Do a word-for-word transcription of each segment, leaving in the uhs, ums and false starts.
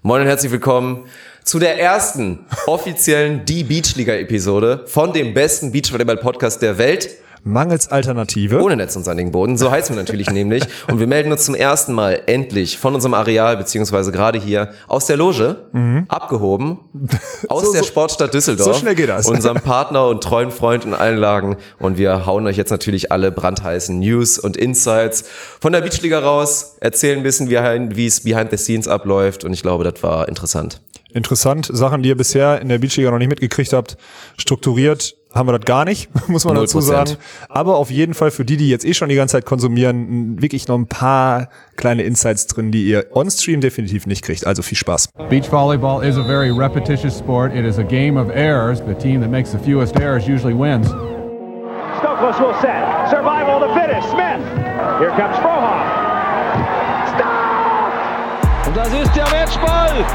Moin und herzlich willkommen zu der ersten offiziellen Die Beachliga-Episode von dem besten Beachvolleyball-Podcast der Welt. Mangels Alternative. Ohne Netz und sandigen Boden, so heißen wir natürlich nämlich. Und wir melden uns zum ersten Mal endlich von unserem Areal, beziehungsweise gerade hier aus der Loge, mhm. abgehoben, aus so, der Sportstadt Düsseldorf. So schnell geht das. Unserem Partner und treuen Freund in allen Lagen. Und wir hauen euch jetzt natürlich alle brandheißen News und Insights von der Beachliga raus, erzählen ein bisschen, wie es behind the scenes abläuft. Und ich glaube, das war interessant. Interessant. Sachen, die ihr bisher in der Beachliga noch nicht mitgekriegt habt, strukturiert haben wir das gar nicht, muss man dazu sagen. Aber auf jeden Fall für die, die jetzt eh schon die ganze Zeit konsumieren, wirklich noch ein paar kleine Insights drin, die ihr on-stream definitiv nicht kriegt. Also viel Spaß. Beach volleyball is a very repetitious sport. It is a game of errors. The team that makes the fewest errors usually wins. Stokos will set. Survival of the fittest. Smith. Here comes Frohoff. Stop! Und das ist der Matchball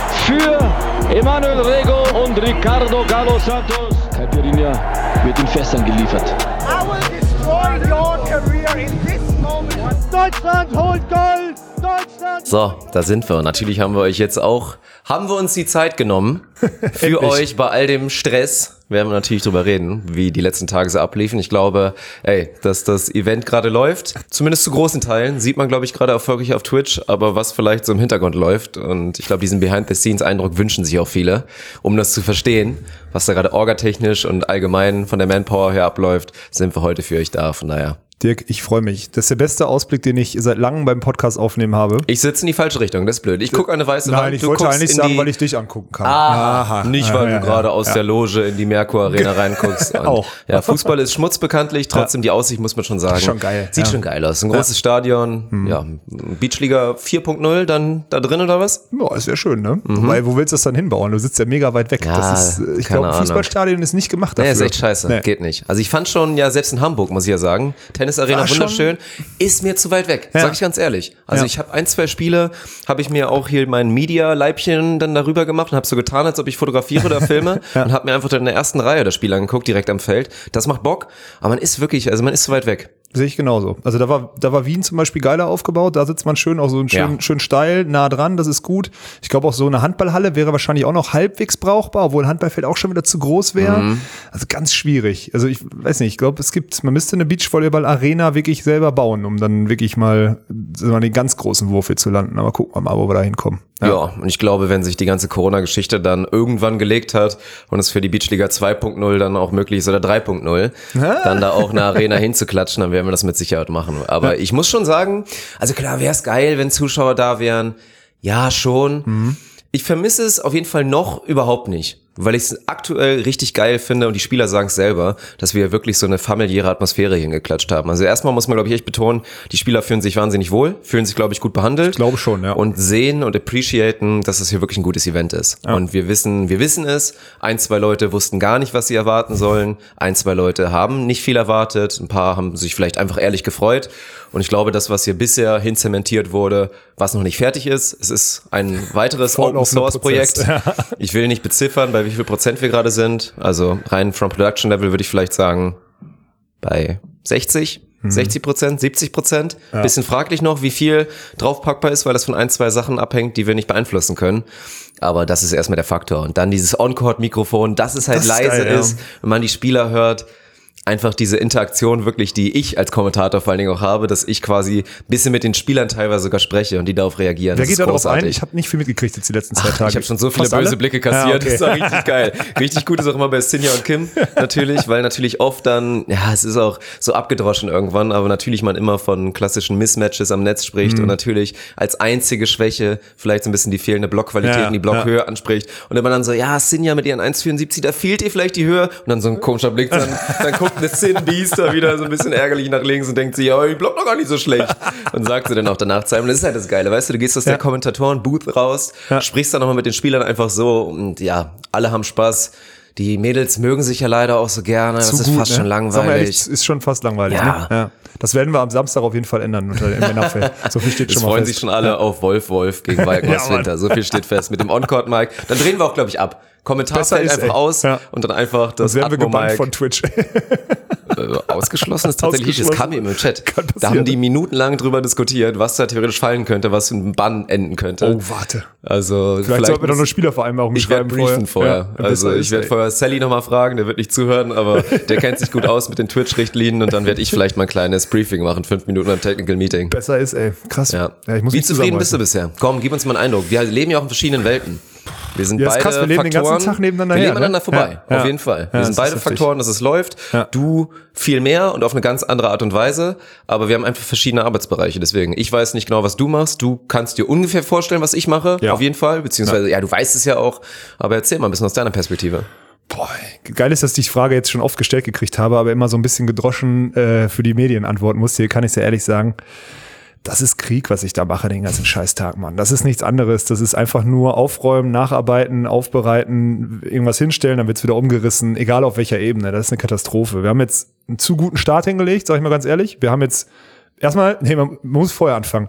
für Emanuel Rego und Ricardo Galo Santos. Caipirinha wird in Fässern geliefert. I will destroy your career in this moment. Deutschland holt Gold! Deutschland! So, da sind wir. Natürlich haben wir euch jetzt auch, haben wir uns die Zeit genommen für euch bei all dem Stress. Werden wir natürlich drüber reden, wie die letzten Tage so abliefen. Ich glaube, ey, dass das Event gerade läuft, zumindest zu großen Teilen, sieht man, glaube ich, gerade erfolgreich auf Twitch, aber was vielleicht so im Hintergrund läuft. Und ich glaube, diesen Behind-the-Scenes-Eindruck wünschen sich auch viele, um das zu verstehen, was da gerade orgatechnisch und allgemein von der Manpower her abläuft, sind wir heute für euch da. Von daher. Dirk, ich freue mich. Das ist der beste Ausblick, den ich seit langem beim Podcast aufnehmen habe. Ich sitze in die falsche Richtung, das ist blöd. Ich gucke an eine weiße Wand. Nein, ich wollte eigentlich sagen, weil ich dich angucken kann. Ah, Aha. Nicht, weil ja, du gerade ja, aus ja. der Loge in die Merkur Arena reinguckst. Und auch. Ja, Fußball ist Schmutz bekanntlich, trotzdem ja. Die Aussicht muss man schon sagen. Schon geil. Sieht ja. schon geil aus. Ein großes ja. Stadion, mhm. ja, Beachliga vier Punkt null dann da drin oder was? Ja, ist ja schön, ne? Mhm. Wobei, wo willst du das dann hinbauen? Du sitzt ja mega weit weg. Ja, das ist, ich glaube, ein Fußballstadion ist nicht gemacht dafür. Nee, ist echt scheiße. Nee. Geht nicht. Also ich fand schon, ja, selbst in Hamburg, muss ich ja sagen, Tennisarena wunderschön. Ist mir zu weit weg, ja. Sag ich ganz ehrlich. Also ja. ich habe ein, zwei Spiele, habe ich mir auch hier mein Media-Leibchen dann darüber gemacht und habe so getan, als ob ich fotografiere oder filme ja. und habe mir einfach dann in der ersten Reihe das Spiel angeguckt, direkt am Feld. Das macht Bock, aber man ist wirklich, also man ist zu weit weg. Sehe ich genauso. Also da war, da war Wien zum Beispiel geiler aufgebaut, da sitzt man schön auch so schön, ja. schön steil, nah dran, das ist gut. Ich glaube auch so eine Handballhalle wäre wahrscheinlich auch noch halbwegs brauchbar, obwohl ein Handballfeld auch schon wieder zu groß wäre. Mhm. Also ganz schwierig. Also ich weiß nicht, ich glaube es gibt, man müsste eine Beachvolleyball-Arena wirklich selber bauen, um dann wirklich mal, mal den ganz großen Wurf hier zu landen. Aber gucken wir mal, wo wir da hinkommen. Ja. ja, und ich glaube, wenn sich die ganze Corona-Geschichte dann irgendwann gelegt hat und es für die Beachliga zwei Punkt null dann auch möglich ist oder drei Punkt null, ah. dann da auch eine Arena hinzuklatschen, dann werden wir das mit Sicherheit machen. Aber ja. ich muss schon sagen, also klar wäre es geil, wenn Zuschauer da wären. Ja, schon. Mhm. Ich vermisse es auf jeden Fall noch überhaupt nicht. Weil ich es aktuell richtig geil finde und die Spieler sagen es selber, dass wir wirklich so eine familiäre Atmosphäre hingeklatscht haben. Also erstmal muss man, glaube ich, echt betonen, die Spieler fühlen sich wahnsinnig wohl, fühlen sich, glaube ich, gut behandelt. Ich glaube schon, ja. Und sehen und appreciaten, dass es hier wirklich ein gutes Event ist. Ja. Und wir wissen, wir wissen es. Ein, zwei Leute wussten gar nicht, was sie erwarten sollen. Ein, zwei Leute haben nicht viel erwartet. Ein paar haben sich vielleicht einfach ehrlich gefreut. Und ich glaube, das, was hier bisher hinzementiert wurde, was noch nicht fertig ist, es ist ein weiteres Open-Source-Projekt. Ja. Ich will nicht beziffern, bei wie viel Prozent wir gerade sind. Also rein from Production Level würde ich vielleicht sagen bei sechzig, mhm. sechzig Prozent, siebzig Prozent. Ja. Bisschen fraglich noch, wie viel draufpackbar ist, weil das von ein, zwei Sachen abhängt, die wir nicht beeinflussen können. Aber das ist erstmal der Faktor. Und dann dieses On-Court-Mikrofon, dass es halt das leise ist, geil, ist ja. wenn man die Spieler hört. Einfach diese Interaktion wirklich, die ich als Kommentator vor allen Dingen auch habe, dass ich quasi ein bisschen mit den Spielern teilweise sogar spreche und die darauf reagieren. Wer geht da drauf ein? Ich habe nicht viel mitgekriegt jetzt die letzten zwei Ach, Tage. Ich habe schon so viele Fast böse alle? Blicke kassiert, ja, okay. Das war richtig geil. Richtig gut ist auch immer bei Sinja und Kim natürlich, weil natürlich oft dann, ja, es ist auch so abgedroschen irgendwann, aber natürlich man immer von klassischen Mismatches am Netz spricht mhm. und natürlich als einzige Schwäche vielleicht so ein bisschen die fehlende Blockqualität ja, und die Blockhöhe ja. anspricht und wenn man dann so, ja, Sinja mit ihren eins Komma vierundsiebzig, da fehlt ihr vielleicht die Höhe und dann so ein komischer Blick, dann, dann guckt eine Sin Beast da wieder so ein bisschen ärgerlich nach links und denkt sich, ja, ich block doch gar nicht so schlecht. Und sagt sie dann auch danach zu einem, das ist halt das Geile, weißt du, du gehst aus ja. der Kommentatoren-Booth raus, ja. sprichst dann nochmal mit den Spielern einfach so und ja, alle haben Spaß. Die Mädels mögen sich ja leider auch so gerne, das ist gut, fast ne? schon langweilig. Sag mal ehrlich, ist schon fast langweilig. Ja. Ne? Ja. Das werden wir am Samstag auf jeden Fall ändern unter dem Männerfeld. So viel steht das schon mal freuen fest. sich schon alle ja. auf Wolf Wolf gegen Waldemar ja, Winter. So viel steht fest mit dem On-Court-Mic. Dann drehen wir auch, glaube ich, ab. Kommentarfeld einfach ey. aus ja. und dann einfach das Atmo-Mic. Wir gebannt von Twitch. Ausgeschlossen ist tatsächlich, es kam eben im Chat. Da haben die minutenlang drüber diskutiert, was da theoretisch fallen könnte, was in Bann enden könnte. Oh, warte. Also vielleicht, vielleicht sollten wir doch eine Spielervereinbarung ich schreiben vorher. Ich vorher. Ja, also ich werde vorher Sally nochmal fragen, der wird nicht zuhören, aber der kennt sich gut aus mit den Twitch-Richtlinien und dann werde ich vielleicht mal ein kleines Briefing machen, fünf Minuten beim Technical Meeting. Besser ist, ey. Krass. Ja. Ja, ich muss Wie zufrieden bist du bisher? Komm, gib uns mal einen Eindruck. Wir leben ja auch in verschiedenen Welten. Wir sind ja, beide krass, wir leben Faktoren, den ganzen Tag nebeneinander wir her. leben aneinander ne? vorbei, ja, auf ja. jeden Fall. Wir ja, sind beide Faktoren, dass es läuft. Ja. Du viel mehr und auf eine ganz andere Art und Weise, aber wir haben einfach verschiedene Arbeitsbereiche. Deswegen, ich weiß nicht genau, was du machst. Du kannst dir ungefähr vorstellen, was ich mache, ja. auf jeden Fall. Beziehungsweise, ja. ja, du weißt es ja auch. Aber erzähl mal ein bisschen aus deiner Perspektive. Boah, geil ist, dass ich die Frage jetzt schon oft gestellt gekriegt habe, aber immer so ein bisschen gedroschen äh, für die Medien antworten musste. Hier kann ich sehr ehrlich sagen. Das ist Krieg, was ich da mache den ganzen Scheißtag, Mann. Das ist nichts anderes. Das ist einfach nur aufräumen, nacharbeiten, aufbereiten, irgendwas hinstellen, dann wird's wieder umgerissen, egal auf welcher Ebene. Das ist eine Katastrophe. Wir haben jetzt einen zu guten Start hingelegt, sag ich mal ganz ehrlich. Wir haben jetzt erstmal, nee, man muss vorher anfangen.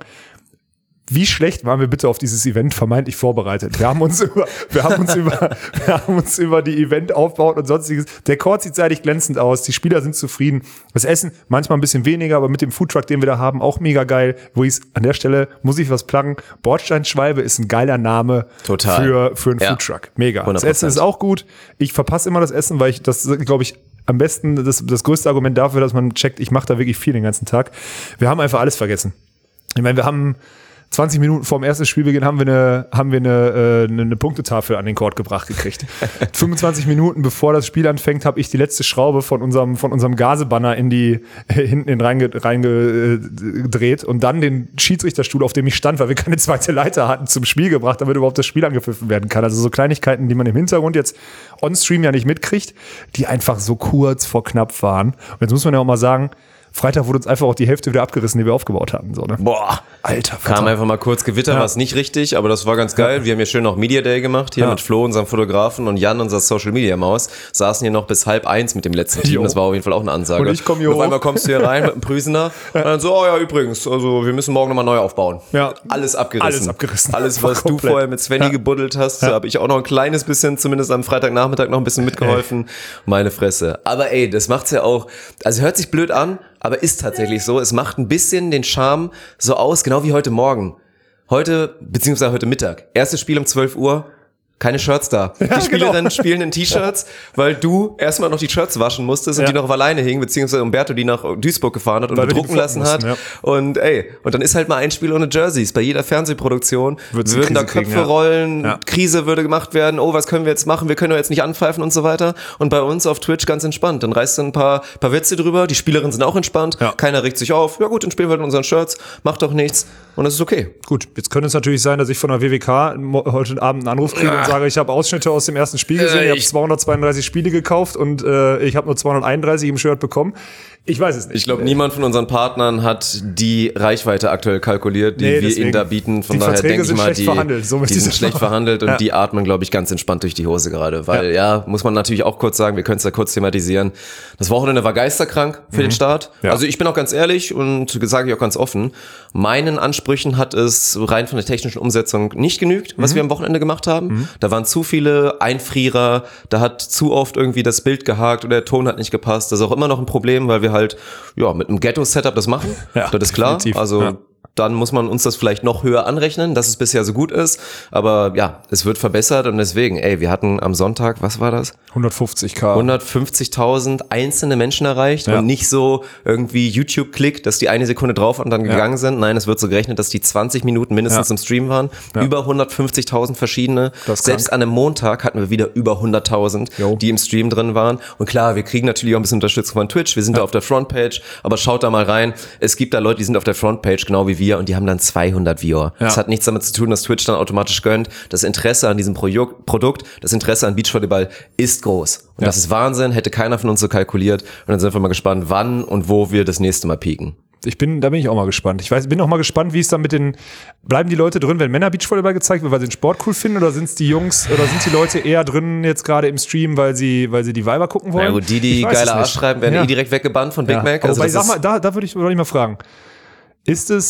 Wie schlecht waren wir bitte auf dieses Event vermeintlich vorbereitet? Wir haben uns über, wir haben uns über, wir haben uns über die Eventaufbauten und sonstiges. Der Court sieht seitig glänzend aus. Die Spieler sind zufrieden. Das Essen manchmal ein bisschen weniger, aber mit dem Foodtruck, den wir da haben, auch mega geil. Wo ich an der Stelle muss ich was pluggen. Bordsteinschwalbe ist ein geiler Name Total. für für einen ja. Foodtruck. Mega. hundert Prozent. Das Essen ist auch gut. Ich verpasse immer das Essen, weil ich das, glaube ich, am besten das das größte Argument dafür, dass man checkt, ich mache da wirklich viel den ganzen Tag. Wir haben einfach alles vergessen. Ich meine, wir haben zwanzig Minuten vorm ersten Spielbeginn haben wir eine, haben wir eine, äh, eine, eine Punktetafel an den Court gebracht gekriegt. fünfundzwanzig Minuten bevor das Spiel anfängt, habe ich die letzte Schraube von unserem, von unserem Gasebanner in die, äh, hinten in reingedreht reingedreht und dann den Schiedsrichterstuhl, auf dem ich stand, weil wir keine zweite Leiter hatten, zum Spiel gebracht, damit überhaupt das Spiel angepfiffen werden kann. Also so Kleinigkeiten, die man im Hintergrund jetzt on-stream ja nicht mitkriegt, die einfach so kurz vor knapp waren. Und jetzt muss man ja auch mal sagen, Freitag wurde uns einfach auch die Hälfte wieder abgerissen, die wir aufgebaut hatten. So, ne? Boah, Alter. Vater. Kam einfach mal kurz Gewitter, ja. war es nicht richtig, aber das war ganz geil. Ja. Wir haben ja schön noch Media Day gemacht, hier ja. mit Flo, unserem Fotografen, und Jan, unser Social Media Maus, saßen hier noch bis halb eins mit dem letzten Team. Jo. Das war auf jeden Fall auch eine Ansage. Und ich komm hier und auf hoch. einmal kommst du hier rein mit einem Prüsener ja. und dann so, oh ja, übrigens, also wir müssen morgen nochmal neu aufbauen. Ja. Alles abgerissen. Alles abgerissen. Alles, was du vorher mit Svenny ja. gebuddelt hast, ja. habe ich auch noch ein kleines bisschen, zumindest am Freitagnachmittag noch ein bisschen mitgeholfen. Ey. Meine Fresse. Aber ey, das macht's ja auch, also hört sich blöd an, aber ist tatsächlich so. Es macht ein bisschen den Charme so aus, genau wie heute Morgen. Heute, beziehungsweise heute Mittag. Erstes Spiel um zwölf Uhr. Keine Shirts da. Die ja, Spielerinnen genau. spielen in T-Shirts, weil du erstmal noch die Shirts waschen musstest und ja. die noch auf alleine hingen, beziehungsweise Umberto die nach Duisburg gefahren hat und bedrucken lassen mussten, hat. Ja. Und ey, und dann ist halt mal ein Spiel ohne Jerseys. Bei jeder Fernsehproduktion Würd's würden da Köpfe kriegen, ja. rollen, ja. Krise würde gemacht werden, oh, was können wir jetzt machen, wir können doch jetzt nicht anpfeifen und so weiter. Und bei uns auf Twitch ganz entspannt. Dann reißt du ein paar, paar Witze drüber, die Spielerinnen sind auch entspannt, ja. keiner regt sich auf. Ja gut, dann spielen wir halt in unseren Shirts, macht doch nichts und es ist okay. Gut, jetzt könnte es natürlich sein, dass ich von der W W K heute Abend einen Anruf kriege ja. und sage, ich habe Ausschnitte aus dem ersten Spiel gesehen, äh, ich habe zweihundertzweiunddreißig Spiele gekauft und äh, ich habe nur zweihunderteinunddreißig im Shirt bekommen. Ich weiß es nicht. Ich glaube, niemand von unseren Partnern hat die Reichweite aktuell kalkuliert, die nee, wir ihnen da bieten. Von die daher denke ich mal, die, verhandelt, so die sind schlecht verhandelt und ja. die atmen, glaube ich, ganz entspannt durch die Hose gerade. Weil, ja. ja, muss man natürlich auch kurz sagen, wir können es da kurz thematisieren. Das Wochenende war geisterkrank für mhm. den Start. Ja. Also ich bin auch ganz ehrlich und sage ich auch ganz offen, meinen Ansprüchen hat es rein von der technischen Umsetzung nicht genügt, was mhm. wir am Wochenende gemacht haben. Mhm. Da waren zu viele Einfrierer, da hat zu oft irgendwie das Bild gehakt oder der Ton hat nicht gepasst. Das ist auch immer noch ein Problem, weil wir halt ja mit einem Ghetto-Setup das machen. Ja, das ist klar. Definitiv. Also ja. dann muss man uns das vielleicht noch höher anrechnen, dass es bisher so gut ist. Aber ja, es wird verbessert und deswegen, ey, wir hatten am Sonntag, was war das? hundertfünfzigtausend. hundertfünfzigtausend einzelne Menschen erreicht ja. und nicht so irgendwie YouTube-Klick, dass die eine Sekunde drauf und dann gegangen ja. sind. Nein, es wird so gerechnet, dass die zwanzig Minuten mindestens ja. im Stream waren. Ja. Über hundertfünfzigtausend verschiedene. Selbst krank. An einem Montag hatten wir wieder über hunderttausend, jo. die im Stream drin waren. Und klar, wir kriegen natürlich auch ein bisschen Unterstützung von Twitch. Wir sind ja. da auf der Frontpage, aber schaut da mal rein. Es gibt da Leute, die sind auf der Frontpage, genau wie wir, und die haben dann zweihundert Viewer. Ja. Das hat nichts damit zu tun, dass Twitch dann automatisch gönnt. Das Interesse an diesem Pro- Produkt, das Interesse an Beachvolleyball ist groß. Und ja. das ist Wahnsinn, hätte keiner von uns so kalkuliert. Und dann sind wir mal gespannt, wann und wo wir das nächste Mal pieken. Ich bin, da bin ich auch mal gespannt. Ich weiß, bin auch mal gespannt, wie es dann mit den, bleiben die Leute drin, wenn Männer Beachvolleyball gezeigt wird, weil sie den Sport cool finden, oder sind es die Jungs, oder sind die Leute eher drin jetzt gerade im Stream, weil sie, weil sie die Weiber gucken wollen? Ja gut, die, die geile Arsch schreiben, werden ja. eh direkt weggebannt von Big ja. Mac. Also wobei, sag mal, da, da würde ich, würd ich mal fragen, ist es,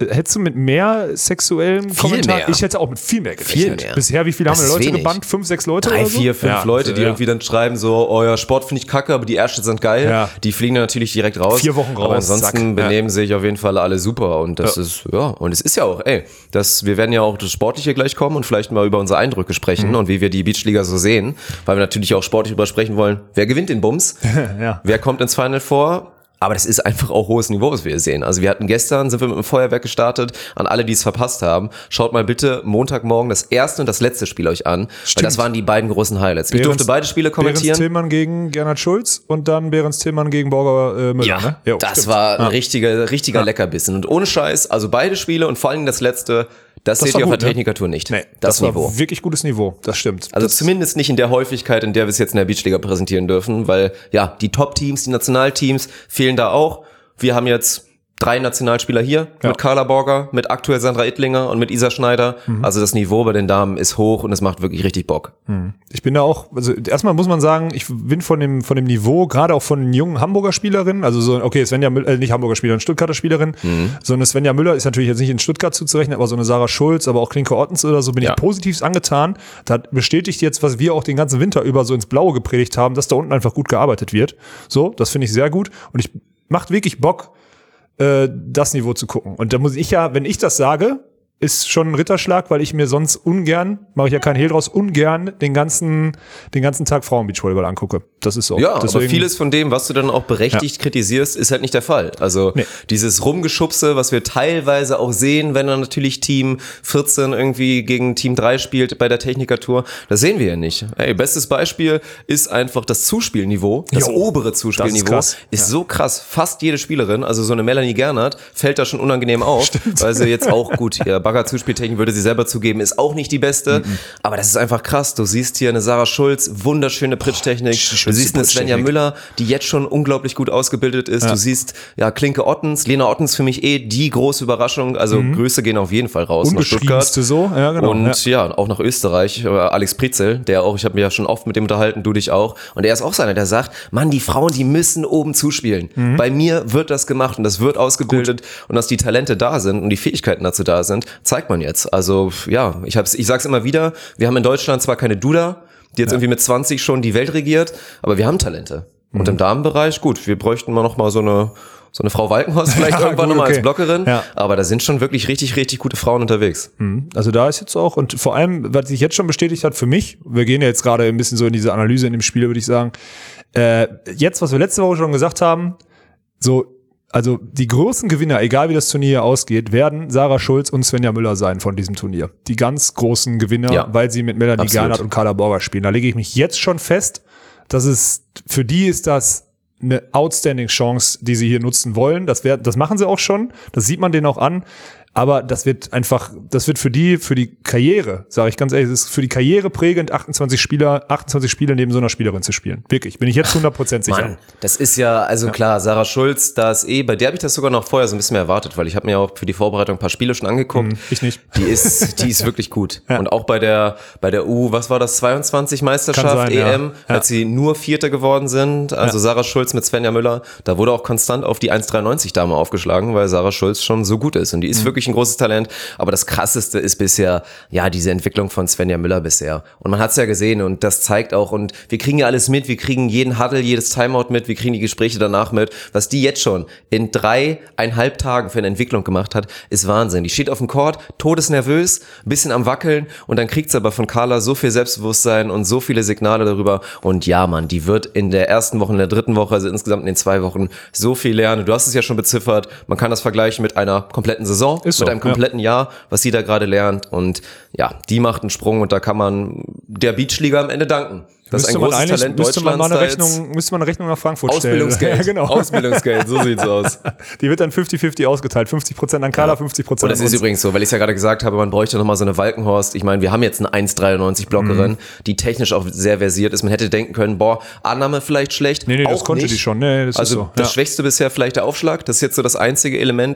hättest du mit mehr sexuellem Viel Kommentar? mehr. Ich hätte auch mit viel mehr gerechnet. Viel mehr. Bisher, wie viele Das haben wir ist Leute wenig. gebannt? Fünf, sechs Leute Drei, oder so? vier, fünf Ja, Leute, die ja. irgendwie dann schreiben so, euer Sport finde ich kacke, aber die Ärsche sind geil. Ja. Die fliegen dann natürlich direkt raus. Vier Wochen Aber raus, ansonsten zack. benehmen sich auf jeden Fall alle super und das Ja. ist, ja, und es ist ja auch, ey, das, wir werden ja auch das Sportliche gleich kommen und vielleicht mal über unsere Eindrücke sprechen Mhm. und wie wir die Beachliga so sehen, weil wir natürlich auch sportlich drüber sprechen wollen, wer gewinnt den Bums, Ja. wer kommt ins Final vor. Aber das ist einfach auch hohes Niveau, was wir hier sehen. Also wir hatten gestern, sind wir mit dem Feuerwerk gestartet, an alle, die es verpasst haben. Schaut mal bitte Montagmorgen das erste und das letzte Spiel euch an, Stimmt. weil das waren die beiden großen Highlights. Ich Behrens- durfte beide Spiele Behrens kommentieren. Tillmann gegen Gernot Schulz und dann Behrens Tillmann gegen Borger äh, Müller, Ja, ne? Jo, das stimmt. war ein Ja. richtiger, richtiger Ja. Leckerbissen. Und ohne Scheiß, also beide Spiele und vor allem das letzte, das, Das seht war ihr auf gut, der ne? Technikertour nicht. Nee, das, das, Niveau. war wirklich gutes Niveau, das stimmt. Also das, zumindest nicht in der Häufigkeit, in der wir es jetzt in der Beachliga präsentieren dürfen, weil ja, die Top-Teams, die Nationalteams fehlen da auch. Wir haben jetzt drei Nationalspieler hier, Ja. mit Carla Borger, mit aktuell Sandra Ittlinger und mit Isa Schneider. Mhm. Also das Niveau bei den Damen ist hoch und es macht wirklich richtig Bock. Ich bin da auch, also erstmal muss man sagen, ich bin von dem, von dem Niveau, gerade auch von den jungen Hamburger Spielerinnen, also so, okay, Svenja Müller, äh, nicht Hamburger Spielerin, Stuttgarter Spielerin, Mhm. sondern Svenja Müller ist natürlich jetzt nicht in Stuttgart zuzurechnen, aber so eine Sarah Schulz, aber auch Klinke Ottens oder so, bin Ja. ich positiv angetan. Das bestätigt jetzt, was wir auch den ganzen Winter über so ins Blaue gepredigt haben, dass da unten einfach gut gearbeitet wird. So, das finde ich sehr gut und ich macht wirklich Bock, äh, das Niveau zu gucken. Und da muss ich ja, wenn ich das sage, ist schon ein Ritterschlag, weil ich mir sonst ungern, mache ich ja keinen Hehl draus, ungern den ganzen, den ganzen Tag Frauen-Beachvolleyball angucke. Das ist so. Ja, Deswegen, aber vieles von dem, was du dann auch berechtigt kritisierst, ist halt nicht der Fall. Also Nee. dieses Rumgeschubse, was wir teilweise auch sehen, wenn dann natürlich Team vierzehn irgendwie gegen Team drei spielt bei der Technikertour, das sehen wir ja nicht. Ey, bestes Beispiel ist einfach das Zuspielniveau, das Jo, obere Zuspielniveau das ist, ist krass. so krass. Fast jede Spielerin, also so eine Melanie Gernert, fällt da schon unangenehm auf, weil sie jetzt auch gut, ja, Bagger-Zuspieltechnik würde sie selber zugeben, ist auch nicht die beste, Mhm. aber das ist einfach krass. Du siehst hier eine Sarah Schulz, wunderschöne Pritsch-Technik, du schönste siehst eine Svenja Pritsch-Technik. Müller, die jetzt schon unglaublich gut ausgebildet ist. Ja. Du siehst, ja, Klinke Ottens, Lena Ottens für mich eh die große Überraschung. Also Grüße gehen auf jeden Fall raus nach Stuttgart. Unbeschriebenste so, ja genau. Und ja. auch nach Österreich, äh, Alex Pritzel, der auch, ich habe mich ja schon oft mit dem unterhalten, du dich auch. Und er ist auch so einer, der sagt, Mann, die Frauen, die müssen oben zuspielen. Mhm. Bei mir wird das gemacht und das wird ausgebildet. Und dass die Talente da sind und die Fähigkeiten dazu da sind, zeigt man jetzt. Also ja, ich hab's, ich sag's immer wieder, wir haben in Deutschland zwar keine Duda, die jetzt irgendwie mit zwanzig schon die Welt regiert, aber wir haben Talente. Und im Damenbereich, gut, wir bräuchten mal noch mal so eine so eine Frau Walkenhorst vielleicht Ja, irgendwann gut, nochmal okay. als Bloggerin, Ja. aber da sind schon wirklich richtig, richtig gute Frauen unterwegs. Also da ist jetzt auch, und vor allem, was sich jetzt schon bestätigt hat für mich, wir gehen ja jetzt gerade ein bisschen so in diese Analyse in dem Spiel, würde ich sagen, äh, jetzt, was wir letzte Woche schon gesagt haben, so, also die großen Gewinner, egal wie das Turnier hier ausgeht, werden Sarah Schulz und Svenja Müller sein von diesem Turnier. Die ganz großen Gewinner, Ja. weil sie mit Melanie Absolut. Gernert und Carla Borger spielen. Da lege ich mich jetzt schon fest, dass es, für die ist das eine outstanding Chance, die sie hier nutzen wollen. Das, wär, das machen sie auch schon. Das sieht man denen auch an. Aber das wird einfach, das wird für die, für die Karriere, sage ich ganz ehrlich, es ist für die Karriere prägend, achtundzwanzig Spieler, achtundzwanzig Spiele neben so einer Spielerin zu spielen. Wirklich, bin ich jetzt hundert Prozent sicher. Mann, das ist ja, also klar, Sarah Schulz, da ist eh, bei der habe ich das sogar noch vorher so ein bisschen mehr erwartet, weil ich habe mir auch für die Vorbereitung ein paar Spiele schon angeguckt. Hm, ich nicht. Die ist, die ist wirklich gut. Ja. Und auch bei der, bei der U, was war das, zweiundzwanzig Meisterschaft, Kann sein, ja. E M, Ja. als sie nur Vierte geworden sind, also Ja. Sarah Schulz mit Svenja Müller, da wurde auch konstant auf die eins Komma dreiundneunzig Dame aufgeschlagen, weil Sarah Schulz schon so gut ist und die ist Mhm. wirklich ein großes Talent. Aber das Krasseste ist bisher, ja, diese Entwicklung von Svenja Müller bisher. Und man hat's ja gesehen und das zeigt auch, und wir kriegen ja alles mit, wir kriegen jeden Huddle, jedes Timeout mit, wir kriegen die Gespräche danach mit. Was die jetzt schon in dreieinhalb Tagen für eine Entwicklung gemacht hat, ist Wahnsinn. Die steht auf dem Court, todesnervös, ein bisschen am Wackeln und dann kriegt sie aber von Carla so viel Selbstbewusstsein und so viele Signale darüber. Und ja, Mann, die wird in der ersten Woche, in der dritten Woche, also insgesamt in den zwei Wochen so viel lernen. Du hast es ja schon beziffert, man kann das vergleichen mit einer kompletten Saison, Ist so, mit einem ja. kompletten Jahr, was sie da gerade lernt. Und ja, die macht einen Sprung und da kann man der Beachliga am Ende danken. Das ist ein man großes eigentlich- Talent müsste man Deutschlands. mal eine da jetzt Rechnung, müsste man eine Rechnung nach Frankfurt Ausbildungsgeld. stellen. Ja, genau. Ausbildungsgeld, so sieht's aus. Die wird dann fünfzig fünfzig ausgeteilt. fünfzig Prozent an Carla, fünfzig Und Prozent das an ist uns. übrigens so, weil ich es ja gerade gesagt habe, man bräuchte nochmal so eine Walkenhorst. Ich meine, wir haben jetzt eine eins Komma dreiundneunzig Blockerin, die technisch auch sehr versiert ist. Man hätte denken können, boah, Annahme vielleicht schlecht. Nee, nee, das auch konnte nicht. die schon. Nee, das also ist so. das Ja. Schwächste bisher vielleicht der Aufschlag. Das ist jetzt so das einzige Element,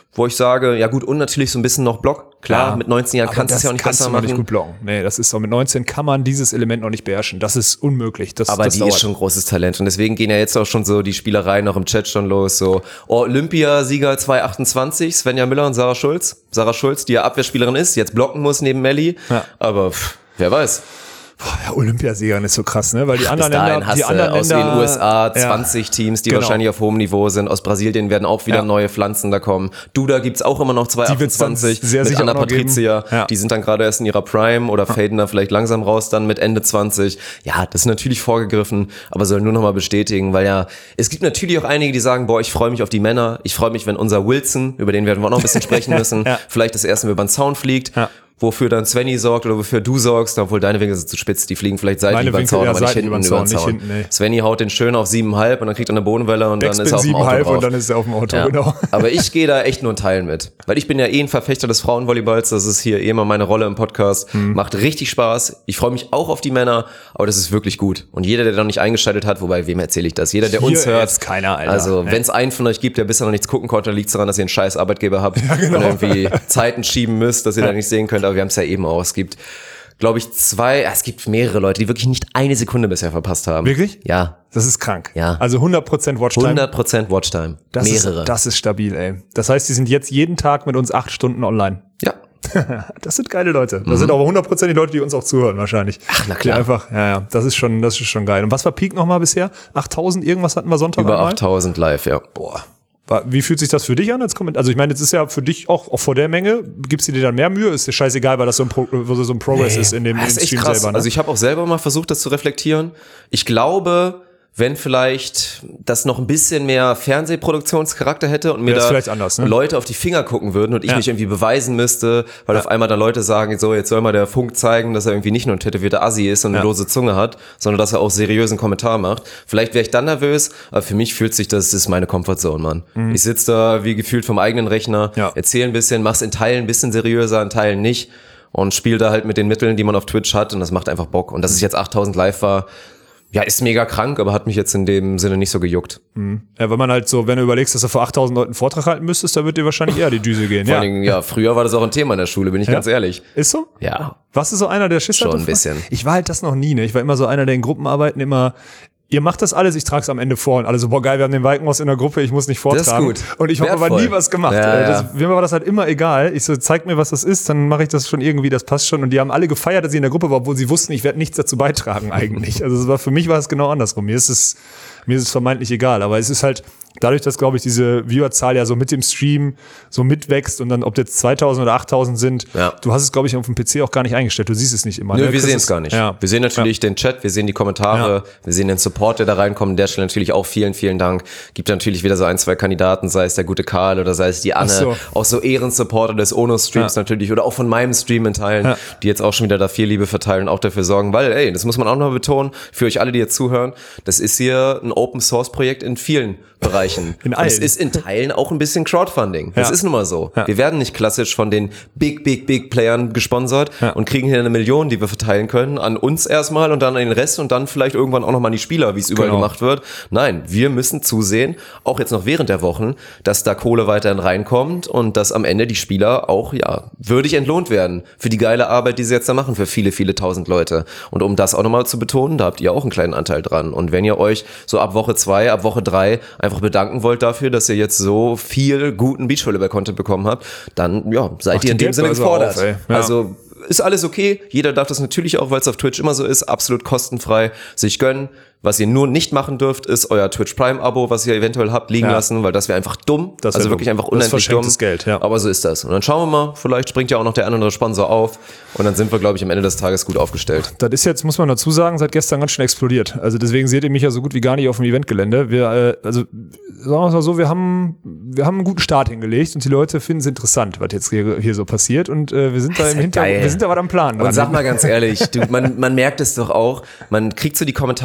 wo ich sage, ja gut, und natürlich so ein bisschen noch Block. Klar, ja, mit neunzehn Jahren kannst du es ja auch nicht kannst besser du noch machen. nicht gut blocken. Nee, das ist so, mit neunzehn kann man dieses Element noch nicht beherrschen. Das ist unmöglich. Das, aber das die dauert. ist schon ein großes Talent und deswegen gehen ja jetzt auch schon so die Spielereien noch im Chat schon los, so oh, Olympiasieger zwanzig achtundzwanzig, Svenja Müller und Sarah Schulz. Sarah Schulz, die ja Abwehrspielerin ist, jetzt blocken muss neben Melli, ja. aber pff, wer weiß. Ja, Olympiasiegerin ist so krass, ne? Weil die anderen Bis dahin Länder, hast die du anderen aus Länder, den U S A ja, zwanzig Teams, die genau. wahrscheinlich auf hohem Niveau sind. Aus Brasilien werden auch wieder ja. neue Pflanzen da kommen. Duda gibt's auch immer noch zwanzig achtundzwanzig sehr mit sicher Anna auch noch Patricia. Ja. Die sind dann gerade erst in ihrer Prime oder faden da vielleicht langsam raus dann mit Ende zwanzig. Ja, das ist natürlich vorgegriffen, aber soll nur noch mal bestätigen, weil ja, es gibt natürlich auch einige, die sagen, boah, ich freue mich auf die Männer. Ich freue mich, wenn unser Wilson, über den werden wir auch noch ein bisschen sprechen müssen, ja. vielleicht das erste Mal über den Zaun fliegt. Ja. Wofür dann Svenny sorgt oder wofür du sorgst, obwohl deine Winkel sind zu spitz, die fliegen vielleicht seitlich über den Zaun, aber nicht hinten über den Zaun. Nicht hinten, nee. Svenny haut den schön auf siebeneinhalb und dann kriegt er eine Bodenwelle und Backspin dann ist er auf dem Auto drauf. Und dann ist er auf dem Auto, ja. genau. Aber ich gehe da echt nur in Teilen mit, weil ich bin ja eh ein Verfechter des Frauenvolleyballs, das ist hier eh immer meine Rolle im Podcast, hm. macht richtig Spaß, ich freue mich auch auf die Männer, aber das ist wirklich gut und jeder, der noch nicht eingeschaltet hat, wobei, wem erzähle ich das, jeder, der hier uns hört, ist keiner, Alter. Also wenn es einen von euch gibt, der bisher noch nichts gucken konnte, dann liegt es daran, dass ihr einen scheiß Arbeitgeber habt ja, genau. und irgendwie Zeiten schieben müsst, dass ihr ja. da nicht sehen könnt, aber wir haben es ja eben auch. Es gibt, glaube ich, zwei, es gibt mehrere Leute, die wirklich nicht eine Sekunde bisher verpasst haben. Wirklich? Ja. Das ist krank. Ja. Also hundert Prozent Watchtime. hundert Prozent Watchtime. Das mehrere. Ist, das ist stabil, ey. Das heißt, die sind jetzt jeden Tag mit uns acht Stunden online. Ja. Das sind geile Leute. Das mhm. sind aber hundert Prozent die Leute, die uns auch zuhören wahrscheinlich. Ach, na klar. Die einfach, ja, ja. Das ist schon, das ist schon geil. Und was war Peak nochmal bisher? achttausend irgendwas hatten wir Sonntag Über einmal? achttausend live, ja. Boah. Wie fühlt sich das für dich an als Kommentar? Also ich meine, jetzt ist ja für dich auch, auch vor der Menge, gibst du dir dann mehr Mühe? Ist dir scheißegal, weil das so ein, Pro, so ein Progress nee, ist in dem, das in dem ist Stream echt krass. selber. Ne? Also ich habe auch selber mal versucht, das zu reflektieren. Ich glaube, wenn vielleicht das noch ein bisschen mehr Fernsehproduktionscharakter hätte und mir da anders, ne? Leute auf die Finger gucken würden und ich ja. mich irgendwie beweisen müsste, weil ja. auf einmal dann Leute sagen, so jetzt soll mal der Funk zeigen, dass er irgendwie nicht nur ein tätowierter Assi ist und eine ja. lose Zunge hat, sondern dass er auch seriösen Kommentar macht. Vielleicht wäre ich dann nervös, aber für mich fühlt sich das, das ist meine Comfortzone, Mann. Mhm. Ich sitze da wie gefühlt vom eigenen Rechner, ja. erzähle ein bisschen, mach's in Teilen ein bisschen seriöser, in Teilen nicht und spiele da halt mit den Mitteln, die man auf Twitch hat und das macht einfach Bock. Und dass es jetzt achttausend live war, ja, ist mega krank, aber hat mich jetzt in dem Sinne nicht so gejuckt. Mhm. Ja, wenn man halt so, wenn du überlegst, dass du vor achttausend Leuten einen Vortrag halten müsstest, da wird dir wahrscheinlich eher die Düse gehen. Vor ja. allen Dingen, ja, früher war das auch ein Thema in der Schule, bin ich ja. ganz ehrlich. Ist so? Ja. Warst du so einer, der Schiss hatte? Schon ein bisschen. Ich war halt das noch nie, ne? Ich war immer so einer, der in Gruppenarbeiten immer, ihr macht das alles, ich trage es am Ende vor. Und alle so, boah geil, wir haben den Walkenhaus in der Gruppe, ich muss nicht vortragen. Das ist gut. Und ich habe aber nie was gemacht. Ja, das, ja. Mir war das halt immer egal. Ich so, zeig mir, was das ist, dann mache ich das schon irgendwie, das passt schon. Und die haben alle gefeiert, dass ich in der Gruppe war, obwohl sie wussten, ich werde nichts dazu beitragen eigentlich. Also es war, für mich war es genau andersrum. Mir ist es, mir ist es vermeintlich egal. Aber es ist halt, dadurch, dass, glaube ich, diese Viewerzahl ja so mit dem Stream so mitwächst und dann, ob jetzt zweitausend oder achttausend sind, ja. du hast es, glaube ich, auf dem P C auch gar nicht eingestellt. Du siehst es nicht immer. Nö, ne? wir sehen es gar nicht. Ja. Wir sehen natürlich ja. den Chat, wir sehen die Kommentare, ja. wir sehen den Support, der da reinkommt. An der Stelle natürlich auch vielen, vielen Dank. Gibt natürlich wieder so ein, zwei Kandidaten, sei es der gute Karl oder sei es die Anne, so. auch so Ehrensupporter des Ono-Streams ja. natürlich oder auch von meinem Stream in Teilen, ja. die jetzt auch schon wieder da viel Liebe verteilen und auch dafür sorgen, weil, ey, das muss man auch noch betonen, für euch alle, die jetzt zuhören, das ist hier ein Open-Source-Projekt in vielen Bereichen. In allen. Es ist in Teilen auch ein bisschen Crowdfunding. Das ja. ist nun mal so. Ja. Wir werden nicht klassisch von den Big, Big, Big Playern gesponsert ja. und kriegen hier eine Million, die wir verteilen können, an uns erstmal und dann an den Rest und dann vielleicht irgendwann auch nochmal an die Spieler, wie es überall genau. gemacht wird. Nein, wir müssen zusehen, auch jetzt noch während der Wochen, dass da Kohle weiterhin reinkommt und dass am Ende die Spieler auch, ja, würdig entlohnt werden für die geile Arbeit, die sie jetzt da machen, für viele, viele tausend Leute. Und um das auch nochmal zu betonen, da habt ihr auch einen kleinen Anteil dran. Und wenn ihr euch so ab Woche zwei, ab Woche drei einfach bedanken wollt dafür, dass ihr jetzt so viel guten Beachvolleyball-Content bekommen habt, dann, ja, seid Macht ihr in dem Sinne gefordert. Auf, ja. Also, ist alles okay. Jeder darf das natürlich auch, weil es auf Twitch immer so ist, absolut kostenfrei sich gönnen. Was ihr nur nicht machen dürft, ist euer Twitch Prime Abo, was ihr eventuell habt, liegen ja. lassen, weil das wäre einfach dumm. Das also dumm. wirklich einfach unendlich dumm. Geld, ja. Aber so ist das. Und dann schauen wir mal, vielleicht springt ja auch noch der eine oder andere Sponsor auf und dann sind wir, glaube ich, am Ende des Tages gut aufgestellt. Das ist jetzt, muss man dazu sagen, seit gestern ganz schön explodiert. Also deswegen seht ihr mich ja so gut wie gar nicht auf dem Eventgelände. Wir, äh, also sagen wir mal so, wir haben, wir haben einen guten Start hingelegt und die Leute finden es interessant, was jetzt hier, hier so passiert und äh, wir sind da im ja Hintergrund, wir sind da was am Plan. Und sag mal ganz ehrlich, du, man, man merkt es doch auch, man kriegt so die Kommentare auch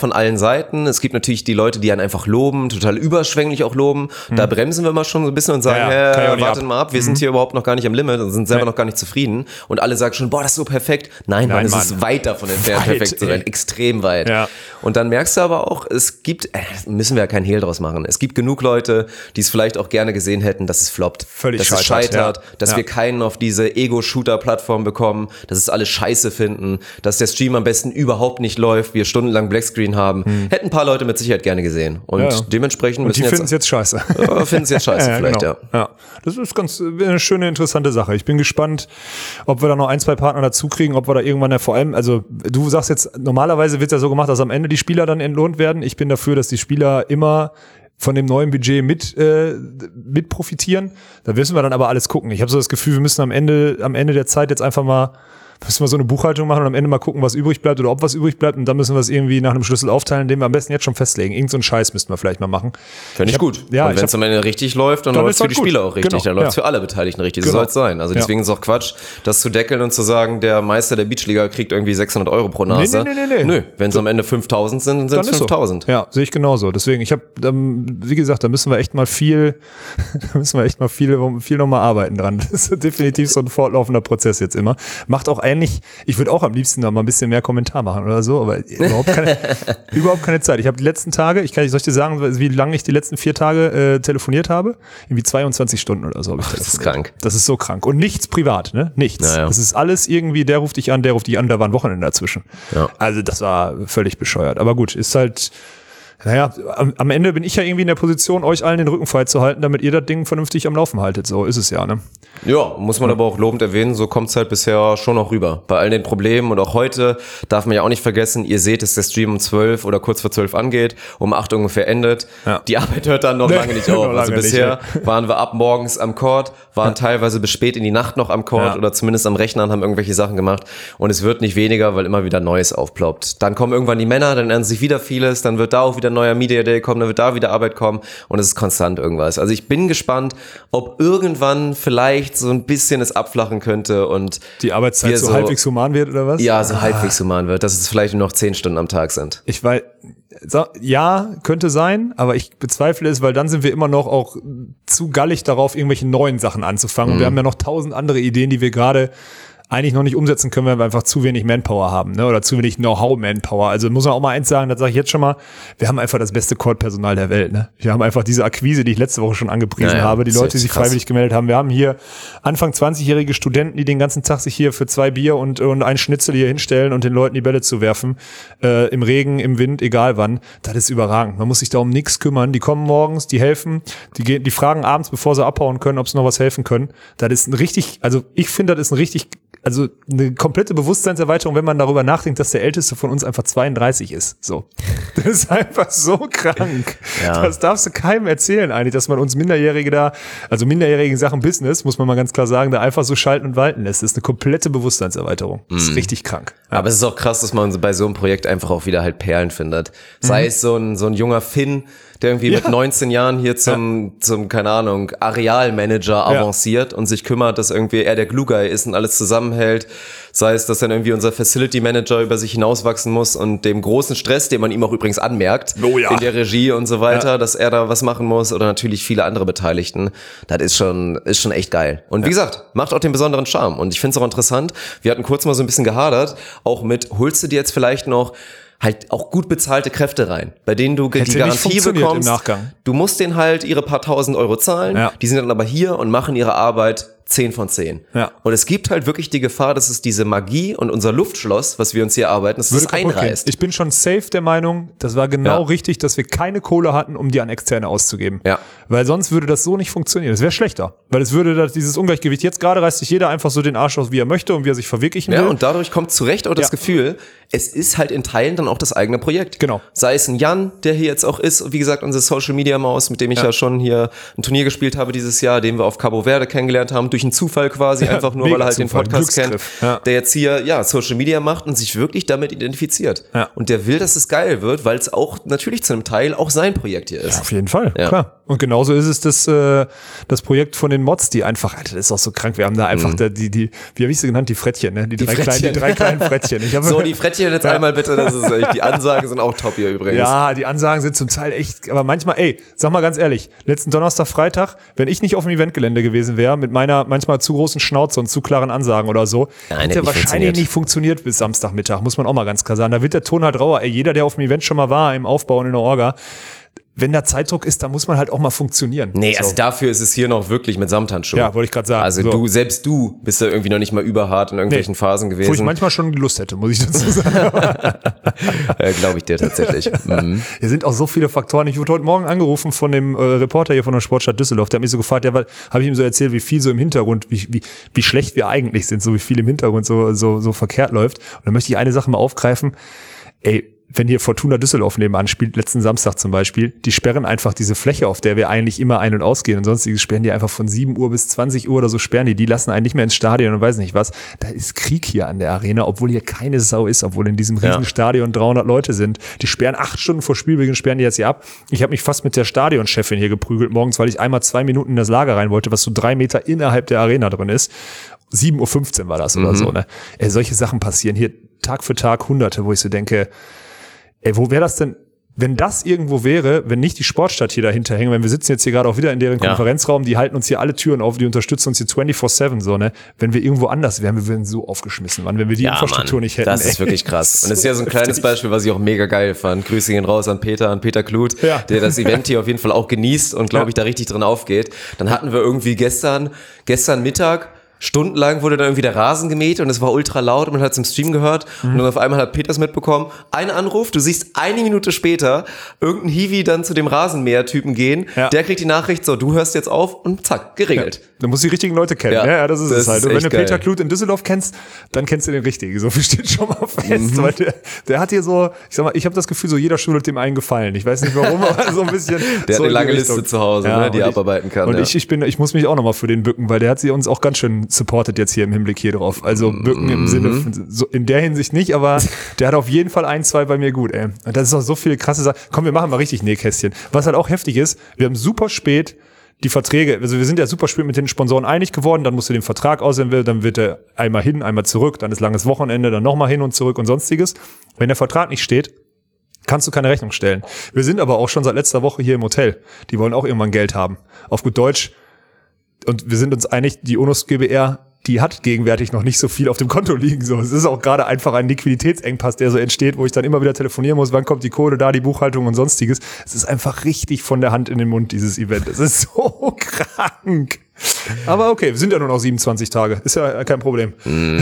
von allen Seiten. Es gibt natürlich die Leute, die einen einfach loben, total überschwänglich auch loben. Mhm. Da bremsen wir mal schon so ein bisschen und sagen, ja, ja. Äh, wartet mal ab, wir mhm. sind hier überhaupt noch gar nicht am Limit und sind selber nee. noch gar nicht zufrieden. Und alle sagen schon, boah, das ist so perfekt. Nein, Nein Mann, Mann. Es ist weit davon entfernt, weit, perfekt zu sein. Ey. Extrem weit. Ja. Und dann merkst du aber auch, es gibt, äh, müssen wir ja keinen Hehl draus machen, es gibt genug Leute, die es vielleicht auch gerne gesehen hätten, dass es floppt. Völlig dass es scheitert, ja. dass ja. wir keinen auf diese Ego-Shooter-Plattform bekommen, dass es alle scheiße finden, dass der Stream am besten überhaupt nicht läuft, wir stundenlang Blackscreen haben. Hm. Hätten ein paar Leute mit Sicherheit gerne gesehen. Und ja. dementsprechend und die finden es jetzt scheiße. Ja, finden es jetzt scheiße ja, vielleicht, genau. ja. ja. Das ist ganz eine schöne, interessante Sache. Ich bin gespannt, ob wir da noch ein, zwei Partner dazu kriegen, ob wir da irgendwann ja vor allem, also du sagst jetzt, normalerweise wird es ja so gemacht, dass am Ende die Spieler dann entlohnt werden. Ich bin dafür, dass die Spieler immer von dem neuen Budget mit äh, mit profitieren. Da müssen wir dann aber alles gucken. Ich habe so das Gefühl, wir müssen am Ende am Ende der Zeit jetzt einfach mal müssen wir so eine Buchhaltung machen und am Ende mal gucken, was übrig bleibt oder ob was übrig bleibt und dann müssen wir es irgendwie nach einem Schlüssel aufteilen, den wir am besten jetzt schon festlegen. Irgend so einen Scheiß müssten wir vielleicht mal machen. Finde ich, ich gut. Ja, und wenn es am Ende richtig läuft, dann, dann läuft es für die gut. Spieler auch richtig. Genau. Dann läuft es ja. für alle Beteiligten richtig. Genau. So soll es sein. Also deswegen ja. ist es auch Quatsch, das zu deckeln und zu sagen, der Meister der Beachliga kriegt irgendwie sechshundert Euro pro Nase. Nee, nee, nee, nee. Nö, wenn es am Ende fünftausend sind, dann sind es fünftausend. So. Ja, sehe ich genauso. Deswegen, ich habe, wie gesagt, da müssen wir echt mal viel, da müssen wir echt mal viel, viel nochmal arbeiten dran. Das ist definitiv so ein fortlaufender Prozess jetzt immer. Macht auch eigentlich, ich würde auch am liebsten noch mal ein bisschen mehr Kommentar machen oder so, aber überhaupt keine, überhaupt keine Zeit. Ich habe die letzten Tage, ich kann, soll ich dir sagen, wie lange ich die letzten vier Tage äh, telefoniert habe? Irgendwie zweiundzwanzig Stunden oder so habe ich telefoniert. Das ist krank. Das ist so krank. Und nichts privat, ne? Nichts. Naja. Das ist alles irgendwie, der ruft dich an, der ruft dich an, da war ein Wochenende dazwischen. Ja. Also das war völlig bescheuert. Aber gut, ist halt, naja, am, am Ende bin ich ja irgendwie in der Position, euch allen den Rücken frei zu halten, damit ihr das Ding vernünftig am Laufen haltet. So ist es ja, ne? Ja, muss man ja. aber auch lobend erwähnen, so kommt es halt bisher schon noch rüber. Bei all den Problemen und auch heute darf man ja auch nicht vergessen, ihr seht, dass der Stream um zwölf oder kurz vor zwölf angeht, um acht ungefähr endet. Ja. Die Arbeit hört dann noch nee, lange nicht auf. Also lange bisher nicht, waren wir ab morgens am Court, waren ja. teilweise bis spät in die Nacht noch am Court ja. oder zumindest am Rechner und haben irgendwelche Sachen gemacht. Und es wird nicht weniger, weil immer wieder Neues aufploppt. Dann kommen irgendwann die Männer, dann ändern sich wieder vieles, dann wird da auch wieder ein neuer Media Day kommen, dann wird da wieder Arbeit kommen und es ist konstant irgendwas. Also ich bin gespannt, ob irgendwann vielleicht so ein bisschen es abflachen könnte und die Arbeitszeit so, so halbwegs human wird oder was? Ja, so ah. halbwegs human wird, dass es vielleicht nur noch zehn Stunden am Tag sind. Ich weiß, ja, könnte sein, aber ich bezweifle es, weil dann sind wir immer noch auch zu gallig darauf, irgendwelche neuen Sachen anzufangen. Mhm. Wir haben ja noch tausend andere Ideen, die wir gerade eigentlich noch nicht umsetzen können, weil wir einfach zu wenig Manpower haben, ne? Oder zu wenig Know-how-Manpower. Also muss man auch mal eins sagen, das sage ich jetzt schon mal, wir haben einfach das beste Court-Personal der Welt, ne? Wir haben einfach diese Akquise, die ich letzte Woche schon angepriesen ja, ja, habe, die Leute, die sich krass. freiwillig gemeldet haben. Wir haben hier Anfang zwanzigjährige Studenten, die den ganzen Tag sich hier für zwei Bier und, und ein Schnitzel hier hinstellen und den Leuten die Bälle zu werfen, äh, im Regen, im Wind, egal wann. Das ist überragend. Man muss sich da um nichts kümmern. Die kommen morgens, die helfen, die gehen, die fragen abends, bevor sie abhauen können, ob sie noch was helfen können. Das ist ein richtig, also ich finde, das ist ein richtig Also eine komplette Bewusstseinserweiterung, wenn man darüber nachdenkt, dass der Älteste von uns einfach zweiunddreißig ist. So, das ist einfach so krank. Ja. Das darfst du keinem erzählen eigentlich, dass man uns Minderjährige da, also minderjährige Sachen Business, muss man mal ganz klar sagen, da einfach so schalten und walten lässt. Das ist eine komplette Bewusstseinserweiterung. Das ist mm. richtig krank. Ja. Aber es ist auch krass, dass man bei so einem Projekt einfach auch wieder halt Perlen findet. Sei mhm. es so ein, so ein junger Finn, der irgendwie ja. mit neunzehn Jahren hier zum, ja. zum, keine Ahnung, Arealmanager avanciert ja. und sich kümmert, dass irgendwie er der Glue-Guy ist und alles zusammenhält. Sei es, dass dann irgendwie unser Facility Manager über sich hinauswachsen muss und dem großen Stress, den man ihm auch übrigens anmerkt, oh ja. in der Regie und so weiter, ja. dass er da was machen muss oder natürlich viele andere Beteiligten. Das ist schon, ist schon echt geil. Und wie ja. gesagt, macht auch den besonderen Charme. Und ich finde es auch interessant. Wir hatten kurz mal so ein bisschen gehadert, auch mit, holst du dir jetzt vielleicht noch halt auch gut bezahlte Kräfte rein, bei denen du Hätte die Garantie bekommst. Im Nachgang. Du musst denen halt ihre paar tausend Euro zahlen, ja. die sind dann aber hier und machen ihre Arbeit zehn von zehn. Ja. Und es gibt halt wirklich die Gefahr, dass es diese Magie und unser Luftschloss, was wir uns hier arbeiten, dass es einreißt. Ich bin schon safe der Meinung, das war genau ja. richtig, dass wir keine Kohle hatten, um die an Externe auszugeben. Ja. Weil sonst würde das so nicht funktionieren. Das wäre schlechter. Weil es würde das, dieses Ungleichgewicht, jetzt gerade reißt sich jeder einfach so den Arsch aus, wie er möchte und wie er sich verwirklichen ja, will. Ja, und dadurch kommt zu Recht auch das ja. Gefühl, es ist halt in Teilen dann auch das eigene Projekt. Genau. Sei es ein Jan, der hier jetzt auch ist, wie gesagt, unsere Social Media Maus, mit dem ich ja, ja schon hier ein Turnier gespielt habe dieses Jahr, den wir auf Cabo Verde kennengelernt haben, durch durch einen Zufall quasi, einfach nur, weil er halt Zufall, den Podcast kennt, ja. der jetzt hier ja Social Media macht und sich wirklich damit identifiziert. Ja. Und der will, dass es geil wird, weil es auch natürlich zu einem Teil auch sein Projekt hier ist. Ja, auf jeden Fall, ja. klar. Und genauso ist es das, äh, das Projekt von den Mods, die einfach, Alter, das ist auch so krank, wir haben da einfach mhm. da, die, die, wie habe ich sie genannt, die Frettchen, ne? Die, die drei Frettchen. kleinen, die drei kleinen Frettchen. Ich hab, so, die Frettchen jetzt ja. einmal bitte, das ist echt, die Ansagen sind auch top hier übrigens. Ja, die Ansagen sind zum Teil echt, aber manchmal, ey, sag mal ganz ehrlich, letzten Donnerstag, Freitag, wenn ich nicht auf dem Eventgelände gewesen wäre, mit meiner manchmal zu großen Schnauze und zu klaren Ansagen oder so, Nein, hätte wahrscheinlich funktioniert. nicht funktioniert bis Samstagmittag, muss man auch mal ganz klar sagen. Da wird der Ton halt rauer. Ey, jeder, der auf dem Event schon mal war, im Aufbau und in der Orga, wenn da Zeitdruck ist, dann muss man halt auch mal funktionieren. Nee, so. also dafür ist es hier noch wirklich mit Samthandschuhen. Ja, wollte ich gerade sagen. Also so. du, selbst du bist da irgendwie noch nicht mal überhart in irgendwelchen nee, Phasen gewesen. Wo ich manchmal schon Lust hätte, muss ich dazu sagen. ja, glaube ich dir tatsächlich. Mhm. Hier sind auch so viele Faktoren. Ich wurde heute Morgen angerufen von dem äh, Reporter hier von der Sportstadt Düsseldorf. Der hat mich so gefragt, ja, habe ich ihm so erzählt, wie viel so im Hintergrund, wie, wie, wie schlecht wir eigentlich sind, so wie viel im Hintergrund so, so, so verkehrt läuft. Und dann möchte ich eine Sache mal aufgreifen. Ey, wenn hier Fortuna Düsseldorf nebenan spielt, letzten Samstag zum Beispiel, die sperren einfach diese Fläche, auf der wir eigentlich immer ein- und ausgehen und sonstiges, sperren die einfach von sieben Uhr bis zwanzig Uhr oder so, sperren die, die lassen einen nicht mehr ins Stadion und weiß nicht was. Da ist Krieg hier an der Arena, obwohl hier keine Sau ist, obwohl in diesem riesigen ja. Stadion dreihundert Leute sind. Die sperren acht Stunden vor Spielbeginn, sperren die jetzt hier ab. Ich habe mich fast mit der Stadionchefin hier geprügelt morgens, weil ich einmal zwei Minuten in das Lager rein wollte, was so drei Meter innerhalb der Arena drin ist. sieben Uhr fünfzehn war das oder mhm. so, ne? Ey, solche Sachen passieren hier Tag für Tag hunderte, wo ich so denke, ey, wo wäre das denn, wenn das irgendwo wäre, wenn nicht die Sportstadt hier dahinter hängen, wenn wir sitzen jetzt hier gerade auch wieder in deren ja. Konferenzraum, die halten uns hier alle Türen auf, die unterstützen uns hier vierundzwanzig sieben, so, ne? Wenn wir irgendwo anders wären, wir wären so aufgeschmissen, Mann, wenn wir die ja, Infrastruktur Mann, nicht hätten. Das ey. ist wirklich krass. Und das ist ja so ein kleines Beispiel, was ich auch mega geil fand. Grüße gehen raus an Peter, an Peter Kluth, ja. der das Event hier auf jeden Fall auch genießt und, glaube ich, da richtig drin aufgeht. Dann hatten wir irgendwie gestern, gestern Mittag, stundenlang wurde dann irgendwie der Rasen gemäht und es war ultra laut und man hat es im Stream gehört mhm. und dann auf einmal hat Peters mitbekommen, ein Anruf, du siehst eine Minute später irgendein Hiwi dann zu dem Rasenmäher-Typen gehen, ja. der kriegt die Nachricht, so, du hörst jetzt auf und zack, geregelt. Ja. Du musst die richtigen Leute kennen, ja, ja das ist das es halt. Ist und wenn du Peter Kluth in Düsseldorf kennst, dann kennst du den richtigen, so viel steht schon mal fest, mhm. weil der, der hat hier so, ich sag mal, ich habe das Gefühl, so jeder schuldet dem einen Gefallen, ich weiß nicht warum, aber so ein bisschen. Der so hat eine lange Liste zu Hause, ja, ne, die er abarbeiten kann. Und ja. ich, ich bin, ich muss mich auch nochmal für den bücken, weil der hat sie uns auch ganz schön supportet jetzt hier im Hinblick hier drauf. Also bücken im Sinne, von, so in der Hinsicht nicht, aber der hat auf jeden Fall ein, zwei bei mir gut, ey. Und das ist auch so viele krasse Sachen. Komm, wir machen mal richtig Nähkästchen. Was halt auch heftig ist, wir haben super spät die Verträge, also wir sind ja super spät mit den Sponsoren einig geworden, dann musst du den Vertrag aussehen, dann wird er einmal hin, einmal zurück, dann ist langes Wochenende, dann nochmal hin und zurück und sonstiges. Wenn der Vertrag nicht steht, kannst du keine Rechnung stellen. Wir sind aber auch schon seit letzter Woche hier im Hotel. Die wollen auch irgendwann Geld haben. Auf gut Deutsch. Und wir sind uns einig, die Onus GbR, die hat gegenwärtig noch nicht so viel auf dem Konto liegen. So, es ist auch gerade einfach ein Liquiditätsengpass, der so entsteht, wo ich dann immer wieder telefonieren muss, wann kommt die Kohle da, die Buchhaltung und sonstiges. Es ist einfach richtig von der Hand in den Mund, dieses Event. Es ist so krank. Aber okay, wir sind ja nur noch siebenundzwanzig Tage. Ist ja kein Problem.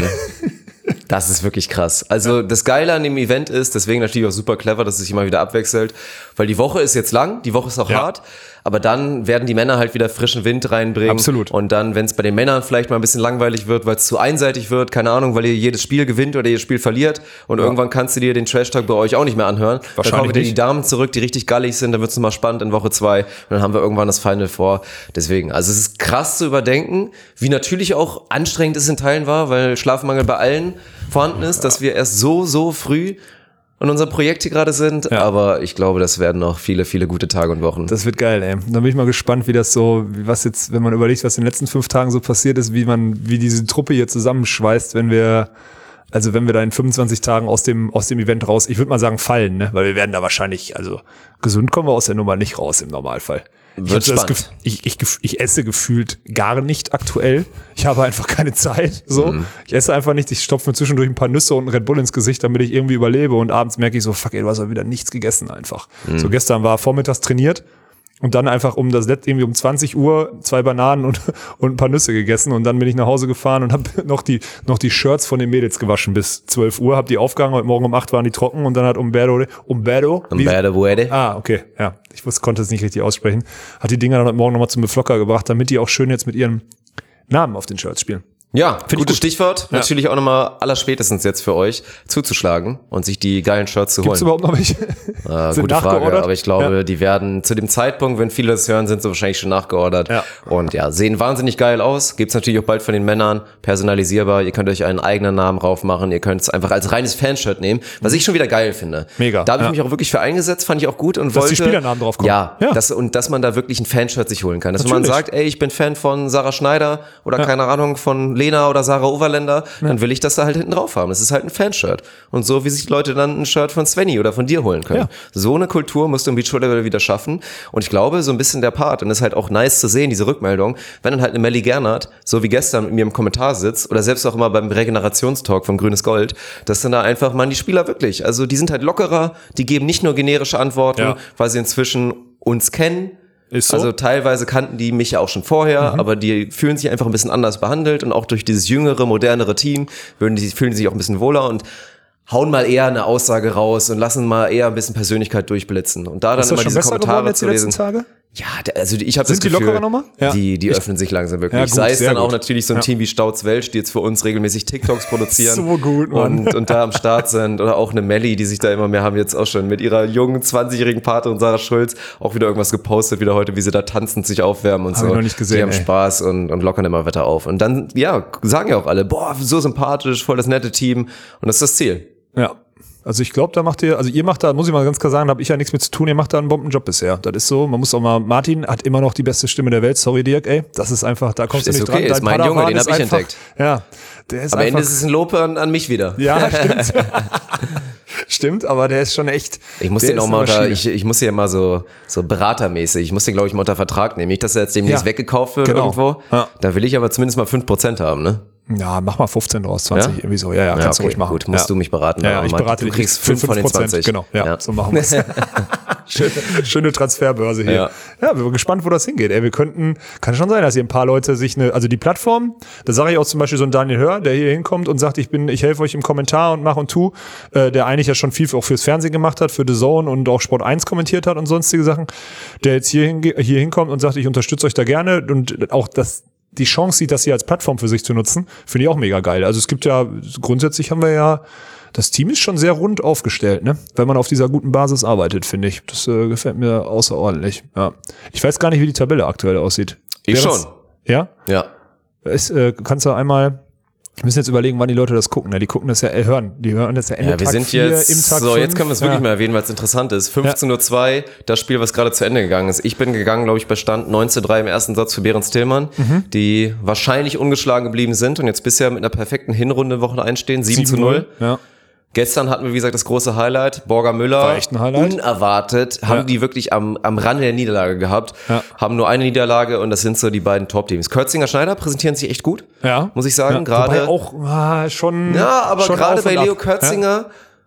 Das ist wirklich krass. Also das Geile an dem Event ist, deswegen natürlich auch super clever, dass es sich immer wieder abwechselt, weil die Woche ist jetzt lang, die Woche ist auch ja. hart, aber dann werden die Männer halt wieder frischen Wind reinbringen. Absolut. Und dann, wenn es bei den Männern vielleicht mal ein bisschen langweilig wird, weil es zu einseitig wird, keine Ahnung, weil ihr jedes Spiel gewinnt oder jedes Spiel verliert und ja. irgendwann kannst du dir den Trash-Talk bei euch auch nicht mehr anhören. Wahrscheinlich dann kommen wieder die Damen zurück, die richtig gallig sind, dann wird es nochmal spannend in Woche zwei und dann haben wir irgendwann das Final vor. Deswegen, also es ist krass zu überdenken, wie natürlich auch anstrengend es in Teilen war, weil Schlafmangel bei allen vorhanden ist, ja. dass wir erst so, so früh in unserem Projekt hier gerade sind, ja. aber ich glaube, das werden noch viele, viele gute Tage und Wochen. Das wird geil, ey. Dann bin ich mal gespannt, wie das so, was jetzt, wenn man überlegt, was in den letzten fünf Tagen so passiert ist, wie man, wie diese Truppe hier zusammenschweißt, wenn wir, also wenn wir da in fünfundzwanzig Tagen aus dem, aus dem Event raus, ich würde mal sagen fallen, ne, weil wir werden da wahrscheinlich, also gesund kommen wir aus der Nummer nicht raus im Normalfall. Wird ich, spannend. ich, ich, ich esse gefühlt gar nicht aktuell. Ich habe einfach keine Zeit. So, mhm. Ich esse einfach nicht. Ich stopfe mir zwischendurch ein paar Nüsse und ein Red Bull ins Gesicht, damit ich irgendwie überlebe. Und abends merke ich so, fuck ey, du hast ja wieder nichts gegessen einfach. Mhm. So gestern war vormittags trainiert und dann einfach um das irgendwie um zwanzig Uhr zwei Bananen und und ein paar Nüsse gegessen und dann bin ich nach Hause gefahren und habe noch die noch die Shirts von den Mädels gewaschen bis zwölf Uhr. Habe die aufgehangen. Heute Morgen um acht waren die trocken und dann hat Umberto Umberto Umberto Buede. Ah, okay, ja. Ich wusste, konnte es nicht richtig aussprechen. Hat die Dinger dann heute Morgen nochmal zum Beflocker gebracht, damit die auch schön jetzt mit ihrem Namen auf den Shirts spielen. Ja, ich gutes gut. Stichwort. Ja. Natürlich auch nochmal allerspätestens jetzt für euch zuzuschlagen und sich die geilen Shirts zu holen. Gibt's überhaupt noch welche? Äh, Sind gute Frage, nachgeordert? aber ich glaube, Ja. die werden zu dem Zeitpunkt, wenn viele das hören, sind sie wahrscheinlich schon nachgeordert. Ja. Und ja, sehen wahnsinnig geil aus. Gibt's natürlich auch bald von den Männern, personalisierbar. Ihr könnt euch einen eigenen Namen drauf machen. Ihr könnt es einfach als reines Fanshirt nehmen, was ich schon wieder geil finde. Mega, Da habe ich ja. mich auch wirklich für eingesetzt, fand ich auch gut und Dass wollte. die Spielernamen drauf kommen. Ja, Ja. Das, und dass man da wirklich ein Fanshirt sich holen kann. Dass man Natürlich. sagt, ey, ich bin Fan von Sarah Schneider oder keine Ahnung von Lena oder Sarah Overländer, dann will ich das da halt hinten drauf haben. Das ist halt ein Fanshirt. Und so wie sich Leute dann ein Shirt von Svenny oder von dir holen können. Ja. So eine Kultur musst du im Beachvolleyball wieder schaffen. Und ich glaube, so ein bisschen der Part, und das ist halt auch nice zu sehen, diese Rückmeldung, wenn dann halt eine Melli Gernert, so wie gestern mit mir im Kommentar sitzt, oder selbst auch immer beim Regenerationstalk von Grünes Gold, dass dann da einfach, man, die Spieler wirklich, also die sind halt lockerer, die geben nicht nur generische Antworten, Ja. weil sie inzwischen uns kennen. Ist so. Also teilweise kannten die mich ja auch schon vorher, aber die fühlen sich einfach ein bisschen anders behandelt und auch durch dieses jüngere, modernere Team würden die, fühlen die sich auch ein bisschen wohler und hauen mal eher eine Aussage raus und lassen mal eher ein bisschen Persönlichkeit durchblitzen. Und da dann Ist das immer schon diese besser geworden Kommentare jetzt zu die letzten lesen. Tage? Ja, da- also ich habe das Sind die Gefühl, lockerer nochmal? Ja. die, die öffnen sich langsam wirklich. Ja, gut, Sei es sehr dann auch gut. natürlich so ein Ja. Team wie Stauz Welsch, die jetzt für uns regelmäßig TikToks produzieren. So gut, Mann. und, und da am Start sind. Oder auch eine Melli, die sich da immer mehr haben jetzt auch schon mit ihrer jungen zwanzigjährigen Patin Sarah Schulz auch wieder irgendwas gepostet, wieder heute, wie sie da tanzend sich aufwärmen und Hab so. ich noch nicht gesehen, Die haben ey. Spaß und, und lockern immer weiter auf. Und dann, ja, sagen ja auch alle, boah, so sympathisch, voll das nette Team. Und das ist das Ziel. Ja. Also ich glaube, da macht ihr, also ihr macht da, muss ich mal ganz klar sagen, da habe ich ja nichts mit zu tun, ihr macht da einen Bombenjob bisher. Das ist so, man muss auch mal, Martin hat immer noch die beste Stimme der Welt, sorry Dirk, ey, das ist einfach, da kommst Ist du nicht okay, dran. ist Dein mein Padawan Junge, den ist hab ich einfach, entdeckt. Ja, der ist Am einfach, Ende ist es ein Lob an, an mich wieder. ja, stimmt. Stimmt, aber der ist schon echt. Ich muss der den auch ist mal eine unter, Maschine. ich, ich muss den ja mal so, so beratermäßig, ich muss den glaube ich mal unter Vertrag nehmen. Nicht, dass er jetzt demnächst Ja, weggekauft wird genau. irgendwo. Ja. Da will ich aber zumindest mal fünf Prozent haben, ne? Ja, mach mal fünfzehn draus, zwanzig, Ja? irgendwie so. Ja, ja, kannst du okay, ruhig machen. gut, musst ja. du mich beraten. Ja, ja aber ich Mann, berate du dich kriegst für fünf von den fünf Prozent, zwanzig. Genau, ja, Ja. so machen wir's. schöne, schöne Transferbörse hier. Ja. Ja. wir sind gespannt, wo das hingeht. Ey, wir könnten, kann schon sein, dass hier ein paar Leute sich eine, also die Plattform, da sage ich auch zum Beispiel so einen Daniel Hör, der hier hinkommt und sagt, ich bin, ich helfe euch im Kommentar und mach und tu, äh, der eigentlich ja schon viel auch fürs Fernsehen gemacht hat, für The Zone und auch Sport eins kommentiert hat und sonstige Sachen, der jetzt hier, hinge- hier hinkommt und sagt, ich unterstütze euch da gerne und auch das, die Chance sieht, das hier als Plattform für sich zu nutzen, finde ich auch mega geil. Also es gibt ja, grundsätzlich haben wir ja, das Team ist schon sehr rund aufgestellt, ne? Wenn man auf dieser guten Basis arbeitet, finde ich. Das äh, gefällt mir außerordentlich. Ja. Ich weiß gar nicht, wie die Tabelle aktuell aussieht. Ich Wer schon. das- Ja? Ja. Es, äh, kannst du einmal, wir müssen jetzt überlegen, wann die Leute das gucken. Ne? Die gucken das ja, äh, hören. Die hören das ja Ende Ja, wir Tag sind vier, jetzt, im Tag so, jetzt fünf. können wir es ja. wirklich mal erwähnen, weil es interessant ist. fünfzehn Uhr zwei, das Spiel, was gerade zu Ende gegangen ist. Ich bin gegangen, glaube ich, bei Stand neunzehn drei im ersten Satz für Behrens Tillmann, Mhm. die wahrscheinlich ungeschlagen geblieben sind und jetzt bisher mit einer perfekten Hinrunde Woche einstehen, sieben zu null. Ja. Gestern hatten wir, wie gesagt, das große Highlight. Borger Müller. War echt ein Highlight. Unerwartet haben Ja. die wirklich am, am Rande der Niederlage gehabt. Ja. Haben nur eine Niederlage und das sind so die beiden Top-Teams. Kürzinger Schneider präsentieren sich echt gut. Ja. Muss ich sagen. Ja. Gerade. Wobei auch ah, schon. Ja, aber schon gerade auf und bei Leo ab. Kürzinger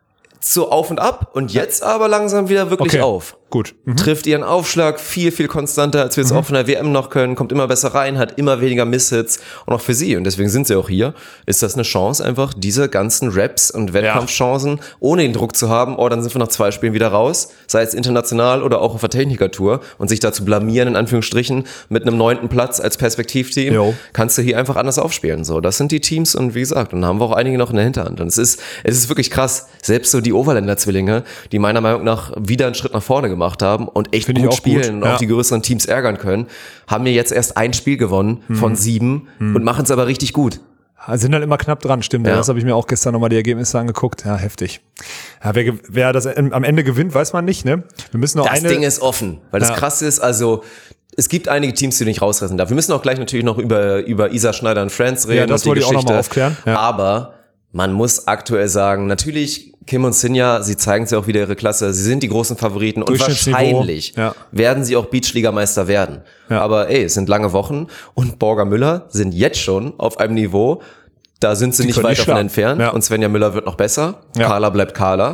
so auf und ab und jetzt aber langsam wieder wirklich Okay. auf. Gut. Mhm. Trifft ihren Aufschlag viel, viel konstanter, als wir es auch von der W M noch können, kommt immer besser rein, hat immer weniger Misshits und auch für sie, und deswegen sind sie auch hier, ist das eine Chance, einfach diese ganzen Raps und Wettkampfchancen, ohne den Druck zu haben, oh, dann sind wir nach zwei Spielen wieder raus, sei es international oder auch auf der Technikertour und sich da zu blamieren, in Anführungsstrichen, mit einem neunten Platz als Perspektivteam, Jo. kannst du hier einfach anders aufspielen. So, das sind die Teams und wie gesagt, und da haben wir auch einige noch in der Hinterhand. Und es ist, es ist wirklich krass. Selbst so die Overländer Zwillinge, die meiner Meinung nach wieder einen Schritt nach vorne gemacht haben und echt Finde ich gut auch spielen gut. und Ja. auch die größeren Teams ärgern können, haben mir jetzt erst ein Spiel gewonnen Mhm. von sieben und machen es aber richtig gut. Sind dann immer knapp dran, stimmt. Ja. Ja. Das habe ich mir auch gestern nochmal die Ergebnisse angeguckt. Ja, heftig. Ja, wer, ge- wer das am Ende gewinnt, weiß man nicht, ne? Wir müssen noch Das eine. Ding ist offen, weil das Ja. Krasse ist, also es gibt einige Teams, die du nicht rausreißen darf. Wir müssen auch gleich natürlich noch über, über Isa Schneider und Friends reden. Ja, das und die wollte ich auch noch Geschichte. mal aufklären. Ja. Aber man muss aktuell sagen, natürlich Kim und Sinja, sie zeigen ja auch wieder ihre Klasse. Sie sind die großen Favoriten und Durchschnittsniveau. wahrscheinlich Ja. werden sie auch Beachligameister werden. Ja. Aber ey, es sind lange Wochen und Borger Müller sind jetzt schon auf einem Niveau, da sind sie Die nicht können weit nicht davon schlagen. entfernt. Ja. Und Svenja Müller wird noch besser. Ja. Carla bleibt Carla. Ja.